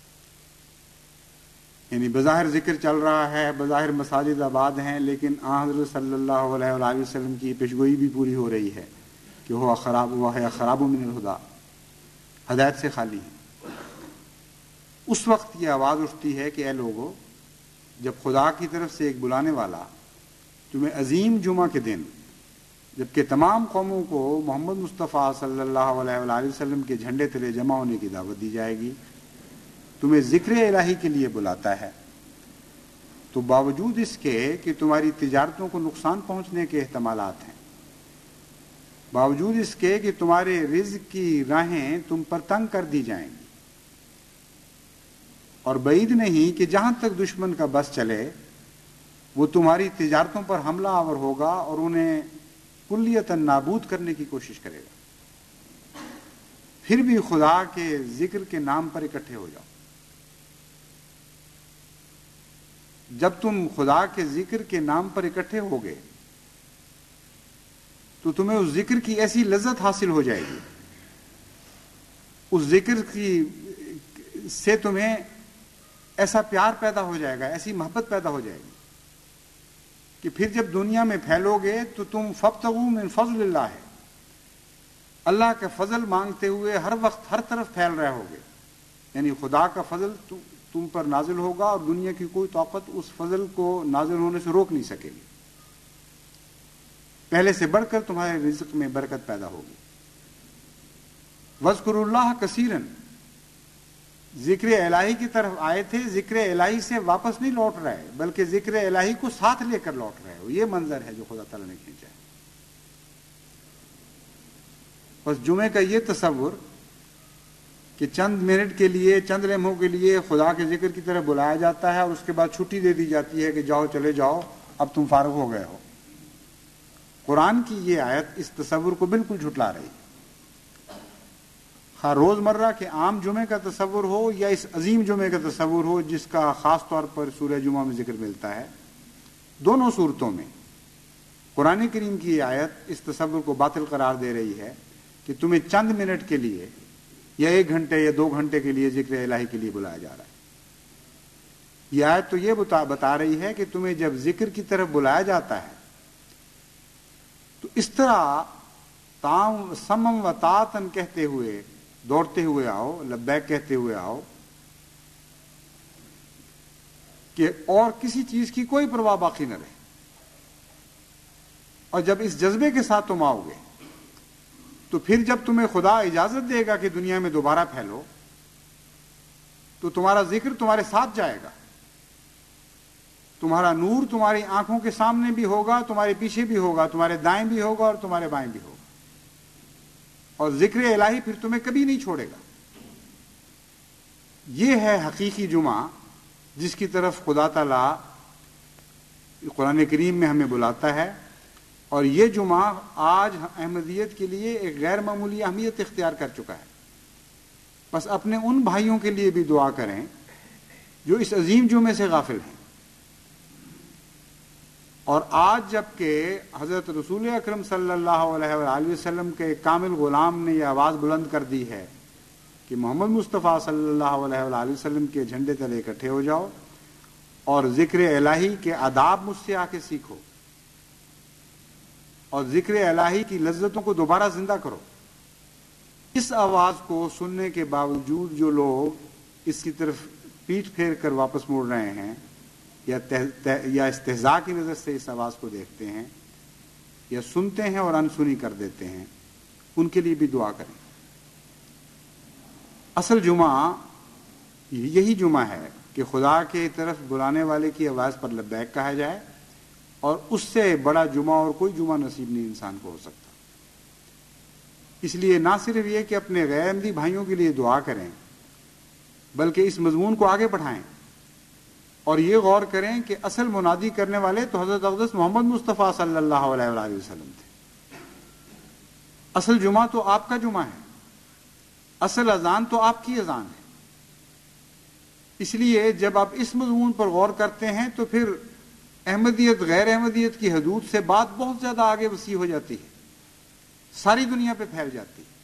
یعنی بظاہر ذکر چل رہا ہے، بظاہر مساجد آباد ہیں، لیکن آن حضرت صلی اللہ علیہ وآلہ وسلم کی پیشگوئی بھی پوری ہو رہی ہے کہ وہ خراب وہ ہے خراب من الہدا، ہدایت سے خالی ہے. اس وقت یہ آواز اٹھتی ہے کہ اے لوگو جب خدا کی طرف سے ایک بلانے والا تمہیں عظیم جمعہ کے دن جبکہ تمام قوموں کو محمد مصطفیٰ صلی اللہ علیہ وآلہ وسلم کے جھنڈے تلے جمع ہونے کی دعوت دی جائے گی، تمہیں ذکر الہی کے لیے بلاتا ہے، تو باوجود اس کے کہ تمہاری تجارتوں کو نقصان پہنچنے کے احتمالات ہیں، باوجود اس کے کہ تمہارے رزق کی راہیں تم پر تنگ کر دی جائیں گی، اور بعید نہیں کہ جہاں تک دشمن کا بس چلے وہ تمہاری تجارتوں پر حملہ آور ہوگا اور انہیں کلیتاً نابود کرنے کی کوشش کرے گا، پھر بھی خدا کے ذکر کے نام پر اکٹھے ہو جاؤ۔ جب تم خدا کے ذکر کے نام پر اکٹھے ہوگے تو تمہیں اس ذکر کی ایسی لذت حاصل ہو جائے گی، اس ذکر کی سے تمہیں ایسا پیار پیدا ہو جائے گا، ایسی محبت پیدا ہو جائے گی کہ پھر جب دنیا میں پھیلو گے تو تم فابتغوا من فضل اللہ ہے، اللہ کا فضل مانگتے ہوئے ہر وقت ہر طرف پھیل رہے ہوگے، یعنی خدا کا فضل تم پر نازل ہوگا اور دنیا کی کوئی طاقت اس فضل کو نازل ہونے سے روک نہیں سکے گی، پہلے سے بڑھ کر تمہارے رزق میں برکت پیدا ہوگی۔ وَاذْكُرُوا اللَّهَ كَثِيرًا، ذکر الہی کی طرف آئے تھے، ذکر الہی سے واپس نہیں لوٹ رہے بلکہ ذکر الہی کو ساتھ لے کر لوٹ رہے ہو، یہ منظر ہے جو خدا تعالیٰ نے کھینچا ہے۔ بس جمعے کا یہ تصور کہ چند منٹ کے لیے، چند لمحوں کے لیے خدا کے ذکر کی طرف بلایا جاتا ہے اور اس کے بعد چھٹی دے دی جاتی ہے کہ جاؤ چلے جاؤ اب تم فارغ ہو گئے ہو، قرآن کی یہ آیت اس تصور کو بالکل جھٹلا رہی ہے۔ خواہ روزمرہ کے عام جمعے کا تصور ہو یا اس عظیم جمعے کا تصور ہو جس کا خاص طور پر سورہ جمعہ میں ذکر ملتا ہے، دونوں صورتوں میں قرآن کریم کی یہ آیت اس تصور کو باطل قرار دے رہی ہے کہ تمہیں چند منٹ کے لیے یا ایک گھنٹے یا دو گھنٹے کے لیے ذکر الہی کے لیے بلایا جا رہا ہے۔ یہ آیت تو یہ بتا بتا رہی ہے کہ تمہیں جب ذکر کی طرف بلایا جاتا ہے تو اس طرح تام سمم و تاتن کہتے ہوئے دوڑتے ہوئے آؤ، لبیک کہتے ہوئے آؤ کہ اور کسی چیز کی کوئی پرواہ باقی نہ رہے، اور جب اس جذبے کے ساتھ تم آؤ گے تو پھر جب تمہیں خدا اجازت دے گا کہ دنیا میں دوبارہ پھیلو تو تمہارا ذکر تمہارے ساتھ جائے گا، تمہارا نور تمہاری آنکھوں کے سامنے بھی ہوگا، تمہارے پیچھے بھی ہوگا، تمہارے دائیں بھی ہوگا اور تمہارے بائیں بھی ہوگا، اور ذکر الہی پھر تمہیں کبھی نہیں چھوڑے گا۔ یہ ہے حقیقی جمعہ جس کی طرف خدا تعالیٰ قرآن کریم میں ہمیں بلاتا ہے، اور یہ جمعہ آج احمدیت کے لیے ایک غیر معمولی اہمیت اختیار کر چکا ہے۔ بس اپنے ان بھائیوں کے لیے بھی دعا کریں جو اس عظیم جمعے سے غافل ہیں، اور آج جب کہ حضرت رسول اکرم صلی اللہ علیہ وآلہ وسلم کے کامل غلام نے یہ آواز بلند کر دی ہے کہ محمد مصطفیٰ صلی اللہ علیہ وآلہ وسلم کے جھنڈے تلے اکٹھے ہو جاؤ اور ذکر الہی کے آداب مجھ سے آ کے سیکھو اور ذکر الہی کی لذتوں کو دوبارہ زندہ کرو، اس آواز کو سننے کے باوجود جو لوگ اس کی طرف پیٹھ پھیر کر واپس مڑ رہے ہیں یا یا استہزاء کی نظر سے اس آواز کو دیکھتے ہیں یا سنتے ہیں اور انسنی کر دیتے ہیں، ان کے لیے بھی دعا کریں۔ اصل جمعہ یہی جمعہ ہے کہ خدا کی طرف بلانے والے کی آواز پر لبیک کہا جائے، اور اس سے بڑا جمعہ اور کوئی جمعہ نصیب نہیں انسان کو ہو سکتا۔ اس لیے نہ صرف یہ کہ اپنے غیر احمدی بھائیوں کے لیے دعا کریں بلکہ اس مضمون کو آگے بڑھائیں اور یہ غور کریں کہ اصل منادی کرنے والے تو حضرت اقدس محمد مصطفیٰ صلی اللہ علیہ وآلہ وسلم تھے۔ اصل جمعہ تو آپ کا جمعہ ہے، اصل اذان تو آپ کی اذان ہے۔ اس لیے جب آپ اس مضمون پر غور کرتے ہیں تو پھر احمدیت غیر احمدیت کی حدود سے بات بہت زیادہ آگے وسیع ہو جاتی ہے، ساری دنیا پہ پھیل جاتی ہے،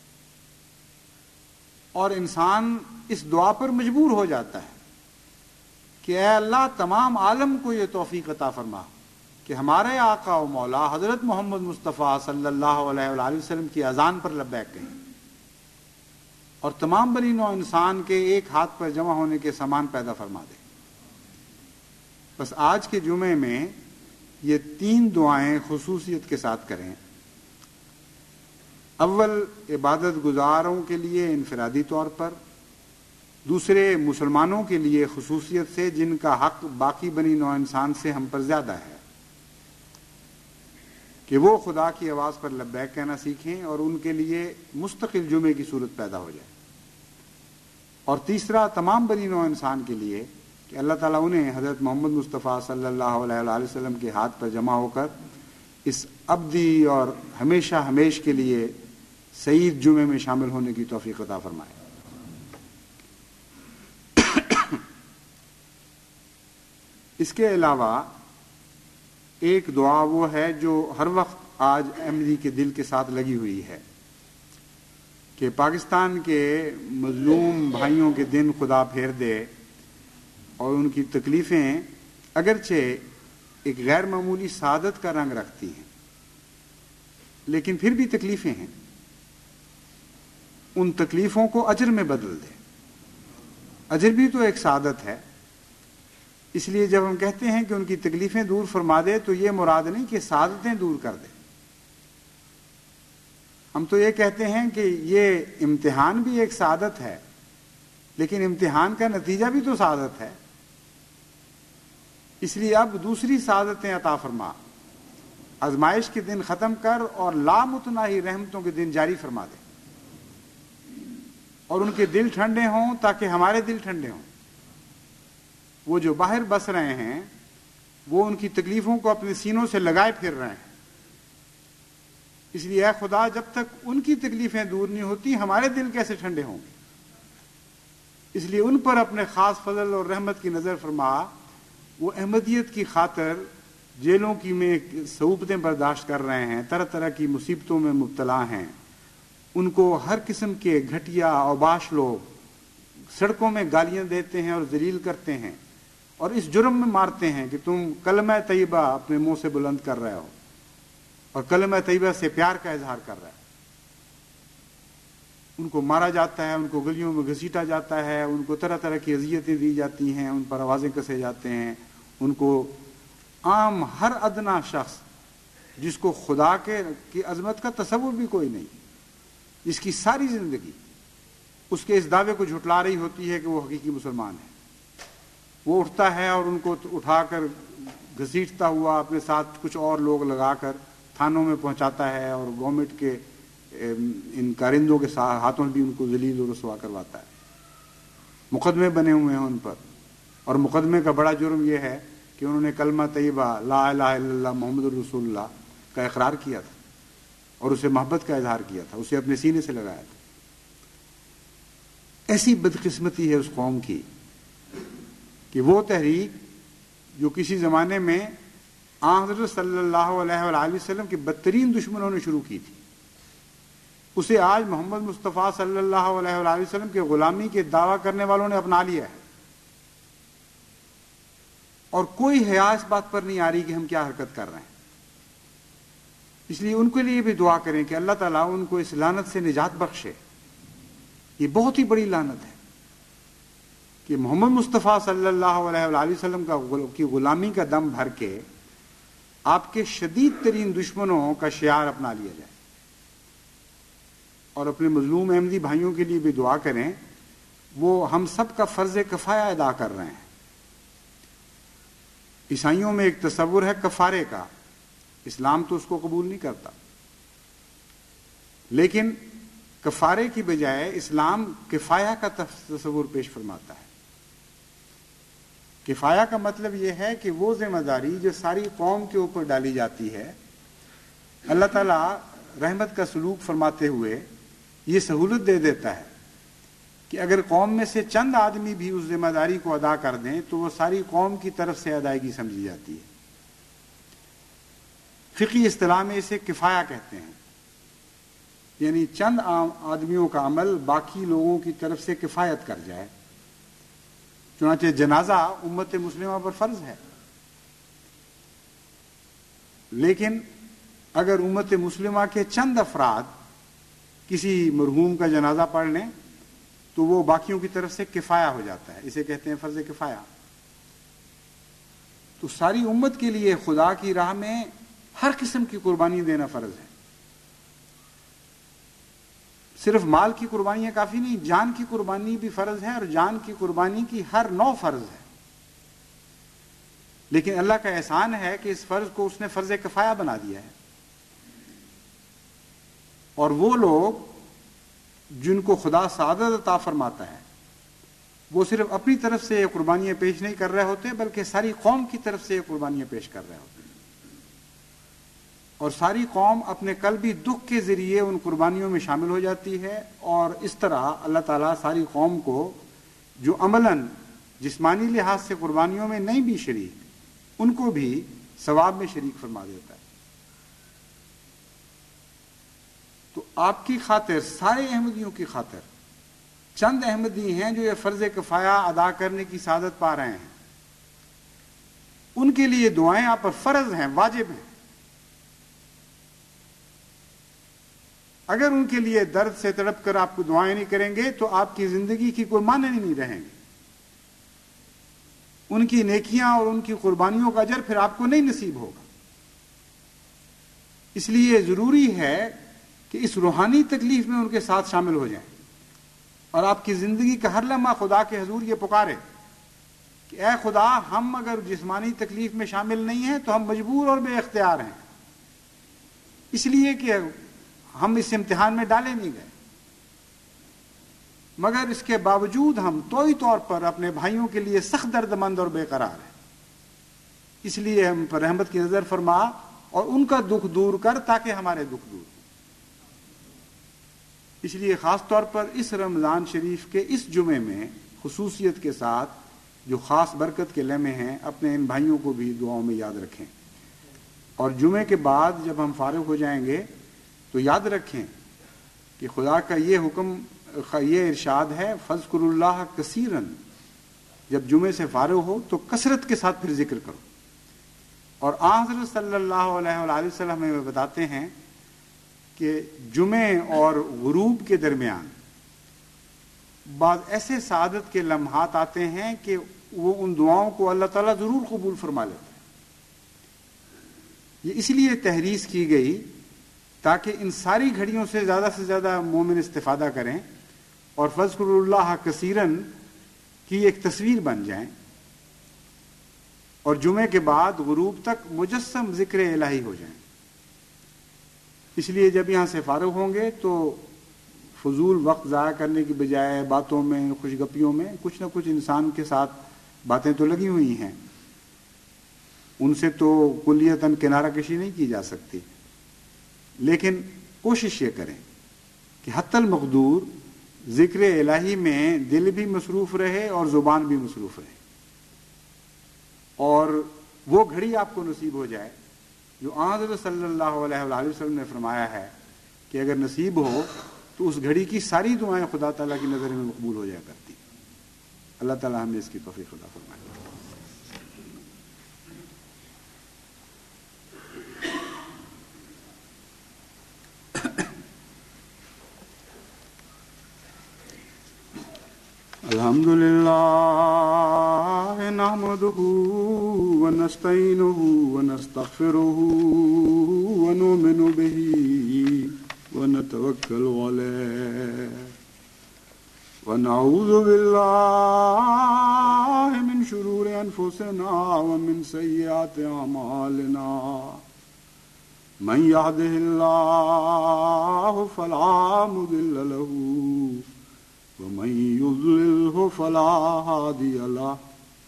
اور انسان اس دعا پر مجبور ہو جاتا ہے کہ اے اللہ تمام عالم کو یہ توفیق عطا فرما کہ ہمارے آقا و مولا حضرت محمد مصطفیٰ صلی اللہ علیہ وآلہ وسلم کی اذان پر لبیک کہیں، اور تمام بنی نوع انسان کے ایک ہاتھ پر جمع ہونے کے سامان پیدا فرما دے۔ بس آج کے جمعے میں یہ تین دعائیں خصوصیت کے ساتھ کریں۔ اول عبادت گزاروں کے لیے انفرادی طور پر، دوسرے مسلمانوں کے لیے خصوصیت سے جن کا حق باقی بنی نوع انسان سے ہم پر زیادہ ہے کہ وہ خدا کی آواز پر لبیک کہنا سیکھیں اور ان کے لیے مستقل جمعے کی صورت پیدا ہو جائے، اور تیسرا تمام بنی نوع انسان کے لیے کہ کہ اللہ تعالیٰ انہیں حضرت محمد مصطفیٰ صلی اللہ علیہ وآلہ وسلم کے ہاتھ پر جمع ہو کر اس ابدی اور ہمیشہ ہمیش کے لیے سعید جمعے میں شامل ہونے کی توفیق عطا فرمائے۔ اس کے علاوہ ایک دعا وہ ہے جو ہر وقت آج احمدی کے دل کے ساتھ لگی ہوئی ہے کہ پاکستان کے مظلوم بھائیوں کے دن خدا پھیر دے اور ان کی تکلیفیں اگرچہ ایک غیر معمولی سعادت کا رنگ رکھتی ہیں لیکن پھر بھی تکلیفیں ہیں، ان تکلیفوں کو اجر میں بدل دے۔ اجر بھی تو ایک سعادت ہے، اس لیے جب ہم کہتے ہیں کہ ان کی تکلیفیں دور فرما دے تو یہ مراد نہیں کہ سعادتیں دور کر دے، ہم تو یہ کہتے ہیں کہ یہ امتحان بھی ایک سعادت ہے لیکن امتحان کا نتیجہ بھی تو سعادت ہے، اس لیے اب دوسری سعادتیں عطا فرما، آزمائش کے دن ختم کر اور لامتناہی رحمتوں کے دن جاری فرما دے اور ان کے دل ٹھنڈے ہوں تاکہ ہمارے دل ٹھنڈے ہوں۔ وہ جو باہر بس رہے ہیں وہ ان کی تکلیفوں کو اپنے سینوں سے لگائے پھر رہے ہیں، اس لیے اے خدا جب تک ان کی تکلیفیں دور نہیں ہوتی ہمارے دل کیسے ٹھنڈے ہوں گے؟ اس لیے ان پر اپنے خاص فضل اور رحمت کی نظر فرما، وہ احمدیت کی خاطر جیلوں کی میں صعوبتیں برداشت کر رہے ہیں، طرح طرح کی مصیبتوں میں مبتلا ہیں، ان کو ہر قسم کے گھٹیا اوباش لوگ سڑکوں میں گالیاں دیتے ہیں اور ذلیل کرتے ہیں اور اس جرم میں مارتے ہیں کہ تم کلمہ طیبہ اپنے منہ سے بلند کر رہے ہو اور کلمہ طیبہ سے پیار کا اظہار کر رہے ہو، ان کو مارا جاتا ہے، ان کو گلیوں میں گھسیٹا جاتا ہے، ان کو طرح طرح کی اذیتیں دی جاتی ہیں، ان پر آوازیں کسے جاتے ہیں، ان کو عام ہر ادنا شخص جس کو خدا کے کی عظمت کا تصور بھی کوئی نہیں، جس کی ساری زندگی اس کے اس دعوے کو جھٹلا رہی ہوتی ہے کہ وہ حقیقی مسلمان ہے، وہ اٹھتا ہے اور ان کو اٹھا کر گھسیٹتا ہوا اپنے ساتھ کچھ اور لوگ لگا کر تھانوں میں پہنچاتا ہے اور گورنمنٹ کے ان کارندوں کے ہاتھوں بھی ان کو ذلیل و رسوا کرواتا ہے، مقدمے بنے ہوئے ہیں ان پر، اور مقدمے کا بڑا جرم یہ ہے کہ انہوں نے کلمہ طیبہ لا الہ الا اللہ محمد الرسول اللہ کا اقرار کیا تھا اور اسے محبت کا اظہار کیا تھا، اسے اپنے سینے سے لگایا تھا۔ ایسی بدقسمتی ہے اس قوم کی کہ وہ تحریک جو کسی زمانے میں آن حضرت صلی اللہ علیہ وآلہ وسلم کے بدترین دشمنوں نے شروع کی تھی، اسے آج محمد مصطفیٰ صلی اللہ علیہ وآلہ وسلم کے غلامی کے دعویٰ کرنے والوں نے اپنا لیا ہے، اور کوئی حیا اس بات پر نہیں آ رہی کہ ہم کیا حرکت کر رہے ہیں۔ اس لیے ان کے لیے بھی دعا کریں کہ اللہ تعالیٰ ان کو اس لعنت سے نجات بخشے۔ یہ بہت ہی بڑی لعنت ہے کہ محمد مصطفیٰ صلی اللہ علیہ وآلہ وسلم کا کی غلامی کا دم بھر کے آپ کے شدید ترین دشمنوں کا شعار اپنا لیا جائے، اور اپنے مظلوم احمدی بھائیوں کے لیے بھی دعا کریں، وہ ہم سب کا فرض کفایہ ادا کر رہے ہیں۔ عیسائیوں میں ایک تصور ہے کفارے کا، اسلام تو اس کو قبول نہیں کرتا، لیکن کفارے کی بجائے اسلام کفایہ کا تصور پیش فرماتا ہے۔ کفایہ کا مطلب یہ ہے کہ وہ ذمہ داری جو ساری قوم کے اوپر ڈالی جاتی ہے، اللہ تعالیٰ رحمت کا سلوک فرماتے ہوئے یہ سہولت دے دیتا ہے کہ اگر قوم میں سے چند آدمی بھی اس ذمہ داری کو ادا کر دیں تو وہ ساری قوم کی طرف سے ادائیگی سمجھی جاتی ہے۔ فقہی اصطلاح میں اسے کفایہ کہتے ہیں، یعنی چند آدمیوں کا عمل باقی لوگوں کی طرف سے کفایت کر جائے۔ چنانچہ جنازہ امت مسلمہ پر فرض ہے، لیکن اگر امت مسلمہ کے چند افراد کسی مرحوم کا جنازہ پڑھ لیں تو وہ باقیوں کی طرف سے کفایہ ہو جاتا ہے، اسے کہتے ہیں فرض کفایہ۔ تو ساری امت کے لیے خدا کی راہ میں ہر قسم کی قربانی دینا فرض ہے۔ صرف مال کی قربانیاں کافی نہیں، جان کی قربانی بھی فرض ہے، اور جان کی قربانی کی ہر نوع فرض ہے، لیکن اللہ کا احسان ہے کہ اس فرض کو اس نے فرض کفایہ بنا دیا ہے، اور وہ لوگ جن کو خدا سعادت عطا فرماتا ہے وہ صرف اپنی طرف سے یہ قربانیاں پیش نہیں کر رہے ہوتے بلکہ ساری قوم کی طرف سے یہ قربانیاں پیش کر رہے ہوتے ہیں، اور ساری قوم اپنے قلبی دکھ کے ذریعے ان قربانیوں میں شامل ہو جاتی ہے، اور اس طرح اللہ تعالیٰ ساری قوم کو جو عملاً جسمانی لحاظ سے قربانیوں میں نہیں بھی شریک، ان کو بھی ثواب میں شریک فرما دیتا ہے۔ تو آپ کی خاطر، سارے احمدیوں کی خاطر، چند احمدی ہیں جو یہ فرض کفایہ ادا کرنے کی سعادت پا رہے ہیں، ان کے لیے دعائیں آپ پر فرض ہیں، واجب ہیں۔ اگر ان کے لیے درد سے تڑپ کر آپ کو دعائیں نہیں کریں گے تو آپ کی زندگی کی کوئی معنی نہیں رہیں گے، ان کی نیکیاں اور ان کی قربانیوں کا اجر پھر آپ کو نہیں نصیب ہوگا۔ اس لیے ضروری ہے کہ اس روحانی تکلیف میں ان کے ساتھ شامل ہو جائیں، اور آپ کی زندگی کا ہر لمحہ خدا کے حضور یہ پکارے کہ اے خدا، ہم اگر جسمانی تکلیف میں شامل نہیں ہیں تو ہم مجبور اور بے اختیار ہیں، اس لیے کہ ہم اس امتحان میں ڈالے نہیں گئے، مگر اس کے باوجود ہم توئی طور پر اپنے بھائیوں کے لیے سخت درد مند اور بے قرار ہیں، اس لیے ہم پر رحمت کی نظر فرما اور ان کا دکھ دور کر تاکہ ہمارے دکھ دور۔ اس لیے خاص طور پر اس رمضان شریف کے اس جمعے میں خصوصیت کے ساتھ جو خاص برکت کے لمحے ہیں، اپنے ان بھائیوں کو بھی دعاؤں میں یاد رکھیں، اور جمعے کے بعد جب ہم فارغ ہو جائیں گے تو یاد رکھیں کہ خدا کا یہ حکم، یہ ارشاد ہے فَاذْكُرُوا اللَّهَ كَثِيرًا، جب جمعے سے فارغ ہو تو کثرت کے ساتھ پھر ذکر کرو۔ اور آن حضرت صلی اللہ علیہ وآلہ وسلم ہمیں بتاتے ہیں کہ جمعے اور غروب کے درمیان بعض ایسے سعادت کے لمحات آتے ہیں کہ وہ ان دعاؤں کو اللہ تعالیٰ ضرور قبول فرما لیتا ہے۔ یہ اس لیے تحریض کی گئی تاکہ ان ساری گھڑیوں سے زیادہ سے زیادہ مومن استفادہ کریں اور فَاذْكُرُوا اللَّهَ كَثِيرًا کی ایک تصویر بن جائیں، اور جمعے کے بعد غروب تک مجسم ذکر الہی ہو جائیں۔ اس لیے جب یہاں سے فارغ ہوں گے تو فضول وقت ضائع کرنے کی بجائے باتوں میں، خوش گپیوں میں کچھ نہ کچھ انسان کے ساتھ باتیں تو لگی ہوئی ہیں، ان سے تو کلیتاً کنارہ کشی نہیں کی جا سکتی، لیکن کوشش یہ کریں کہ حتی المقدور ذکر الہی میں دل بھی مصروف رہے اور زبان بھی مصروف رہے، اور وہ گھڑی آپ کو نصیب ہو جائے جو حضرت صلی اللہ علیہ وآلہ وسلم نے فرمایا ہے کہ اگر نصیب ہو تو اس گھڑی کی ساری دعائیں خدا تعالیٰ کی نظر میں مقبول ہو جایا کرتی۔ اللہ تعالیٰ ہمیں اس کی توفیق عطا فرمائے۔ الحمد لله نحمده ونستعينه ونستغفره ونؤمن به ونتوكل عليه ونعوذ بالله من شرور أنفسنا ومن سيئات أعمالنا من يهده الله فلا مضل له ومن يضلله فلا هادي له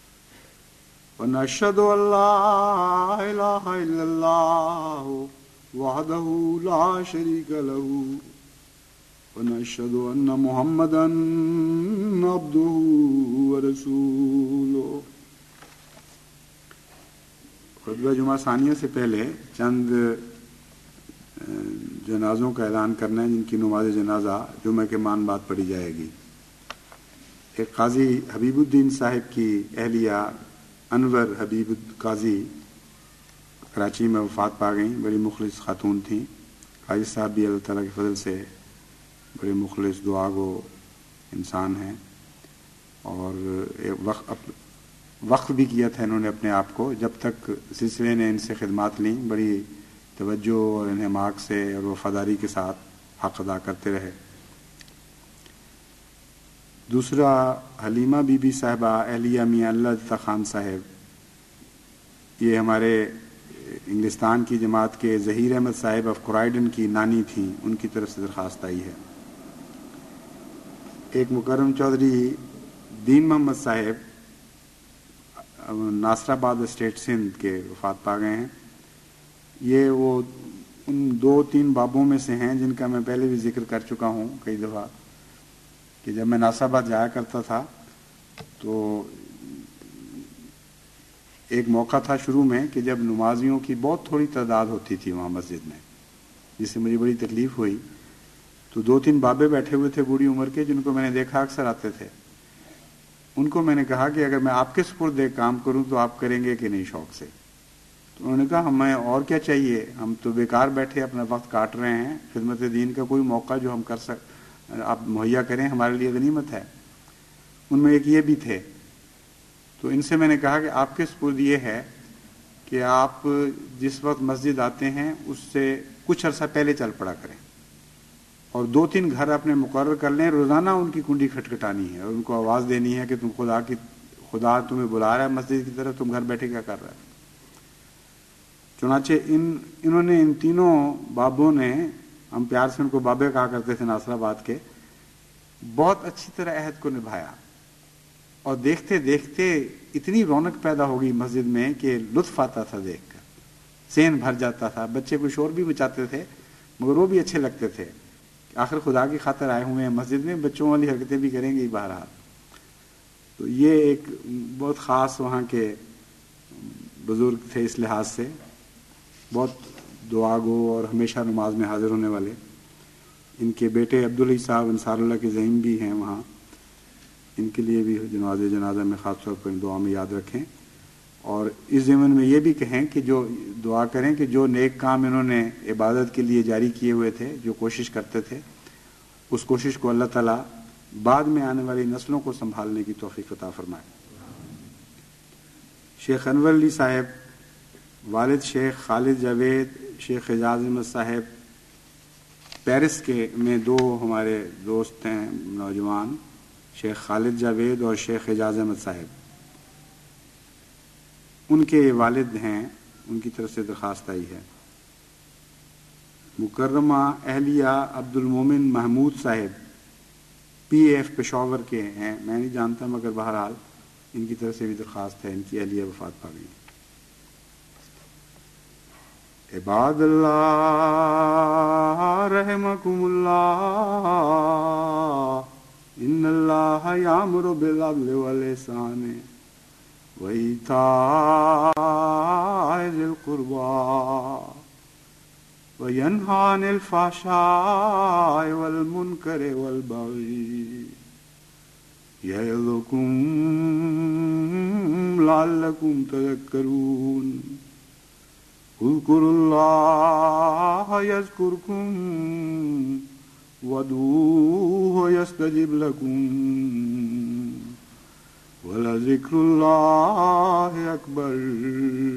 ونشهد أن لا إله إلا الله وحده لا شريك له ونشهد أن محمدا عبده ورسوله۔ خطبہ جمعہ ثانیہ سے پہلے چند جنازوں کا اعلان کرنا ہے جن کی نماز جنازہ جمعہ کے مان بعد پڑھی جائے گی۔ ایک قاضی حبیب الدین صاحب کی اہلیہ انور حبیب قاضی کراچی میں وفات پا گئیں، بڑی مخلص خاتون تھیں۔ قاضی صاحب بھی اللہ تعالیٰ کے فضل سے بڑے مخلص دعا گو انسان ہیں، اور وقت وقف بھی کیا تھا انہوں نے اپنے آپ کو، جب تک سلسلے نے ان سے خدمات لیں بڑی توجہ اور انہماک سے اور وفاداری کے ساتھ حق ادا کرتے رہے۔ دوسرا حلیمہ بی بی صاحبہ اہلیہ میاں اللہ عطا خان صاحب، یہ ہمارے انگلستان کی جماعت کے ظہیر احمد صاحب آف کرائیڈن کی نانی تھیں، ان کی طرف سے درخواست آئی ہے۔ ایک مکرم چودھری دین محمد صاحب ناصر آباد اسٹیٹ سندھ کے وفات پا گئے ہیں. یہ وہ ان دو تین بابوں میں سے ہیں جن کا میں پہلے بھی ذکر کر چکا ہوں کئی دفعہ کہ جب میں ناصر آباد جایا کرتا تھا تو ایک موقع تھا شروع میں کہ جب نمازیوں کی بہت تھوڑی تعداد ہوتی تھی وہاں مسجد میں، جس سے مجھے بڑی تکلیف ہوئی. تو دو تین بابے بیٹھے ہوئے تھے بوڑھی عمر کے، جن کو میں نے دیکھا اکثر آتے تھے. ان کو میں نے کہا کہ اگر میں آپ کے سپرد ایک کام کروں تو آپ کریں گے کہ نہیں شوق سے؟ تو انہوں نے کہا ہمیں اور کیا چاہیے، ہم تو بیکار بیٹھے اپنا وقت کاٹ رہے ہیں، خدمت دین کا کوئی موقع جو ہم کر سک آپ مہیا کریں ہمارے لیے غنیمت ہے. ان میں ایک یہ بھی تھے. تو ان سے میں نے کہا کہ آپ کے سپرد یہ ہے کہ آپ جس وقت مسجد آتے ہیں اس سے کچھ عرصہ پہلے چل پڑا کریں اور دو تین گھر اپنے مقرر کر لیں، روزانہ ان کی کنڈی کھٹکھٹانی ہے اور ان کو آواز دینی ہے کہ تم خدا کی خدا تمہیں بلا رہا ہے مسجد کی طرف، تم گھر بیٹھے کیا کر رہا ہے. چنانچہ ان انہوں نے ان تینوں بابوں نے، ہم پیار سے ان کو بابے کہا کرتے تھے ناصر آباد کے، بہت اچھی طرح عہد کو نبھایا اور دیکھتے دیکھتے اتنی رونق پیدا ہو گئی مسجد میں کہ لطف آتا تھا دیکھ کر، سین بھر جاتا تھا. بچے کوئی شور بھی مچاتے تھے مگر وہ بھی اچھے لگتے تھے. آخر خدا کی خاطر آئے ہوئے ہیں مسجد میں، بچوں والی حرکتیں بھی کریں گے بہرحال. تو یہ ایک بہت خاص وہاں کے بزرگ تھے اس لحاظ سے، بہت دعا گو اور ہمیشہ نماز میں حاضر ہونے والے. ان کے بیٹے عبدالعلی صاحب انصار اللہ کے زعیم بھی ہیں وہاں، ان کے لیے بھی جناز جنازہ میں خاص طور پر دعا میں یاد رکھیں. اور اس ضمن میں یہ بھی کہیں کہ جو دعا کریں کہ جو نیک کام انہوں نے عبادت کے لیے جاری کیے ہوئے تھے، جو کوشش کرتے تھے، اس کوشش کو اللہ تعالیٰ بعد میں آنے والی نسلوں کو سنبھالنے کی توفیق عطا فرمائے. شیخ انور علی صاحب، والد شیخ خالد جاوید، شیخ اعجاز احمد صاحب پیرس کے میں دو ہمارے دوست ہیں نوجوان، شیخ خالد جاوید اور شیخ اعجاز احمد صاحب. ان کے والد ہیں، ان کی طرف سے درخواست آئی ہے. مکرمہ اہلیہ عبد المومن محمود صاحب پی ایف پشاور کے ہیں، میں نہیں جانتا مگر بہرحال ان کی طرف سے بھی درخواست ہے. ان کی اہلیہ وفات پا گئی. عباد اللہ رحمکم اللہ، ان اللہ یامر بالعدل والاحسان وَإِيتَاءِ ذِي الْقُرْبَىٰ وَيَنْهَىٰ عَنِ الْفَحْشَاءِ وَالْمُنكَرِ وَالْبَغْيِ يَعِظُكُمْ لَعَلَّكُمْ تَذَكَّرُونَ. اذْكُرُوا اللَّهَ يَذْكُرْكُمْ وَادْعُوهُ يَسْتَجِبْ لَكُمْ وَلَذِكْرُ اللَّهِ أَكْبَرُ.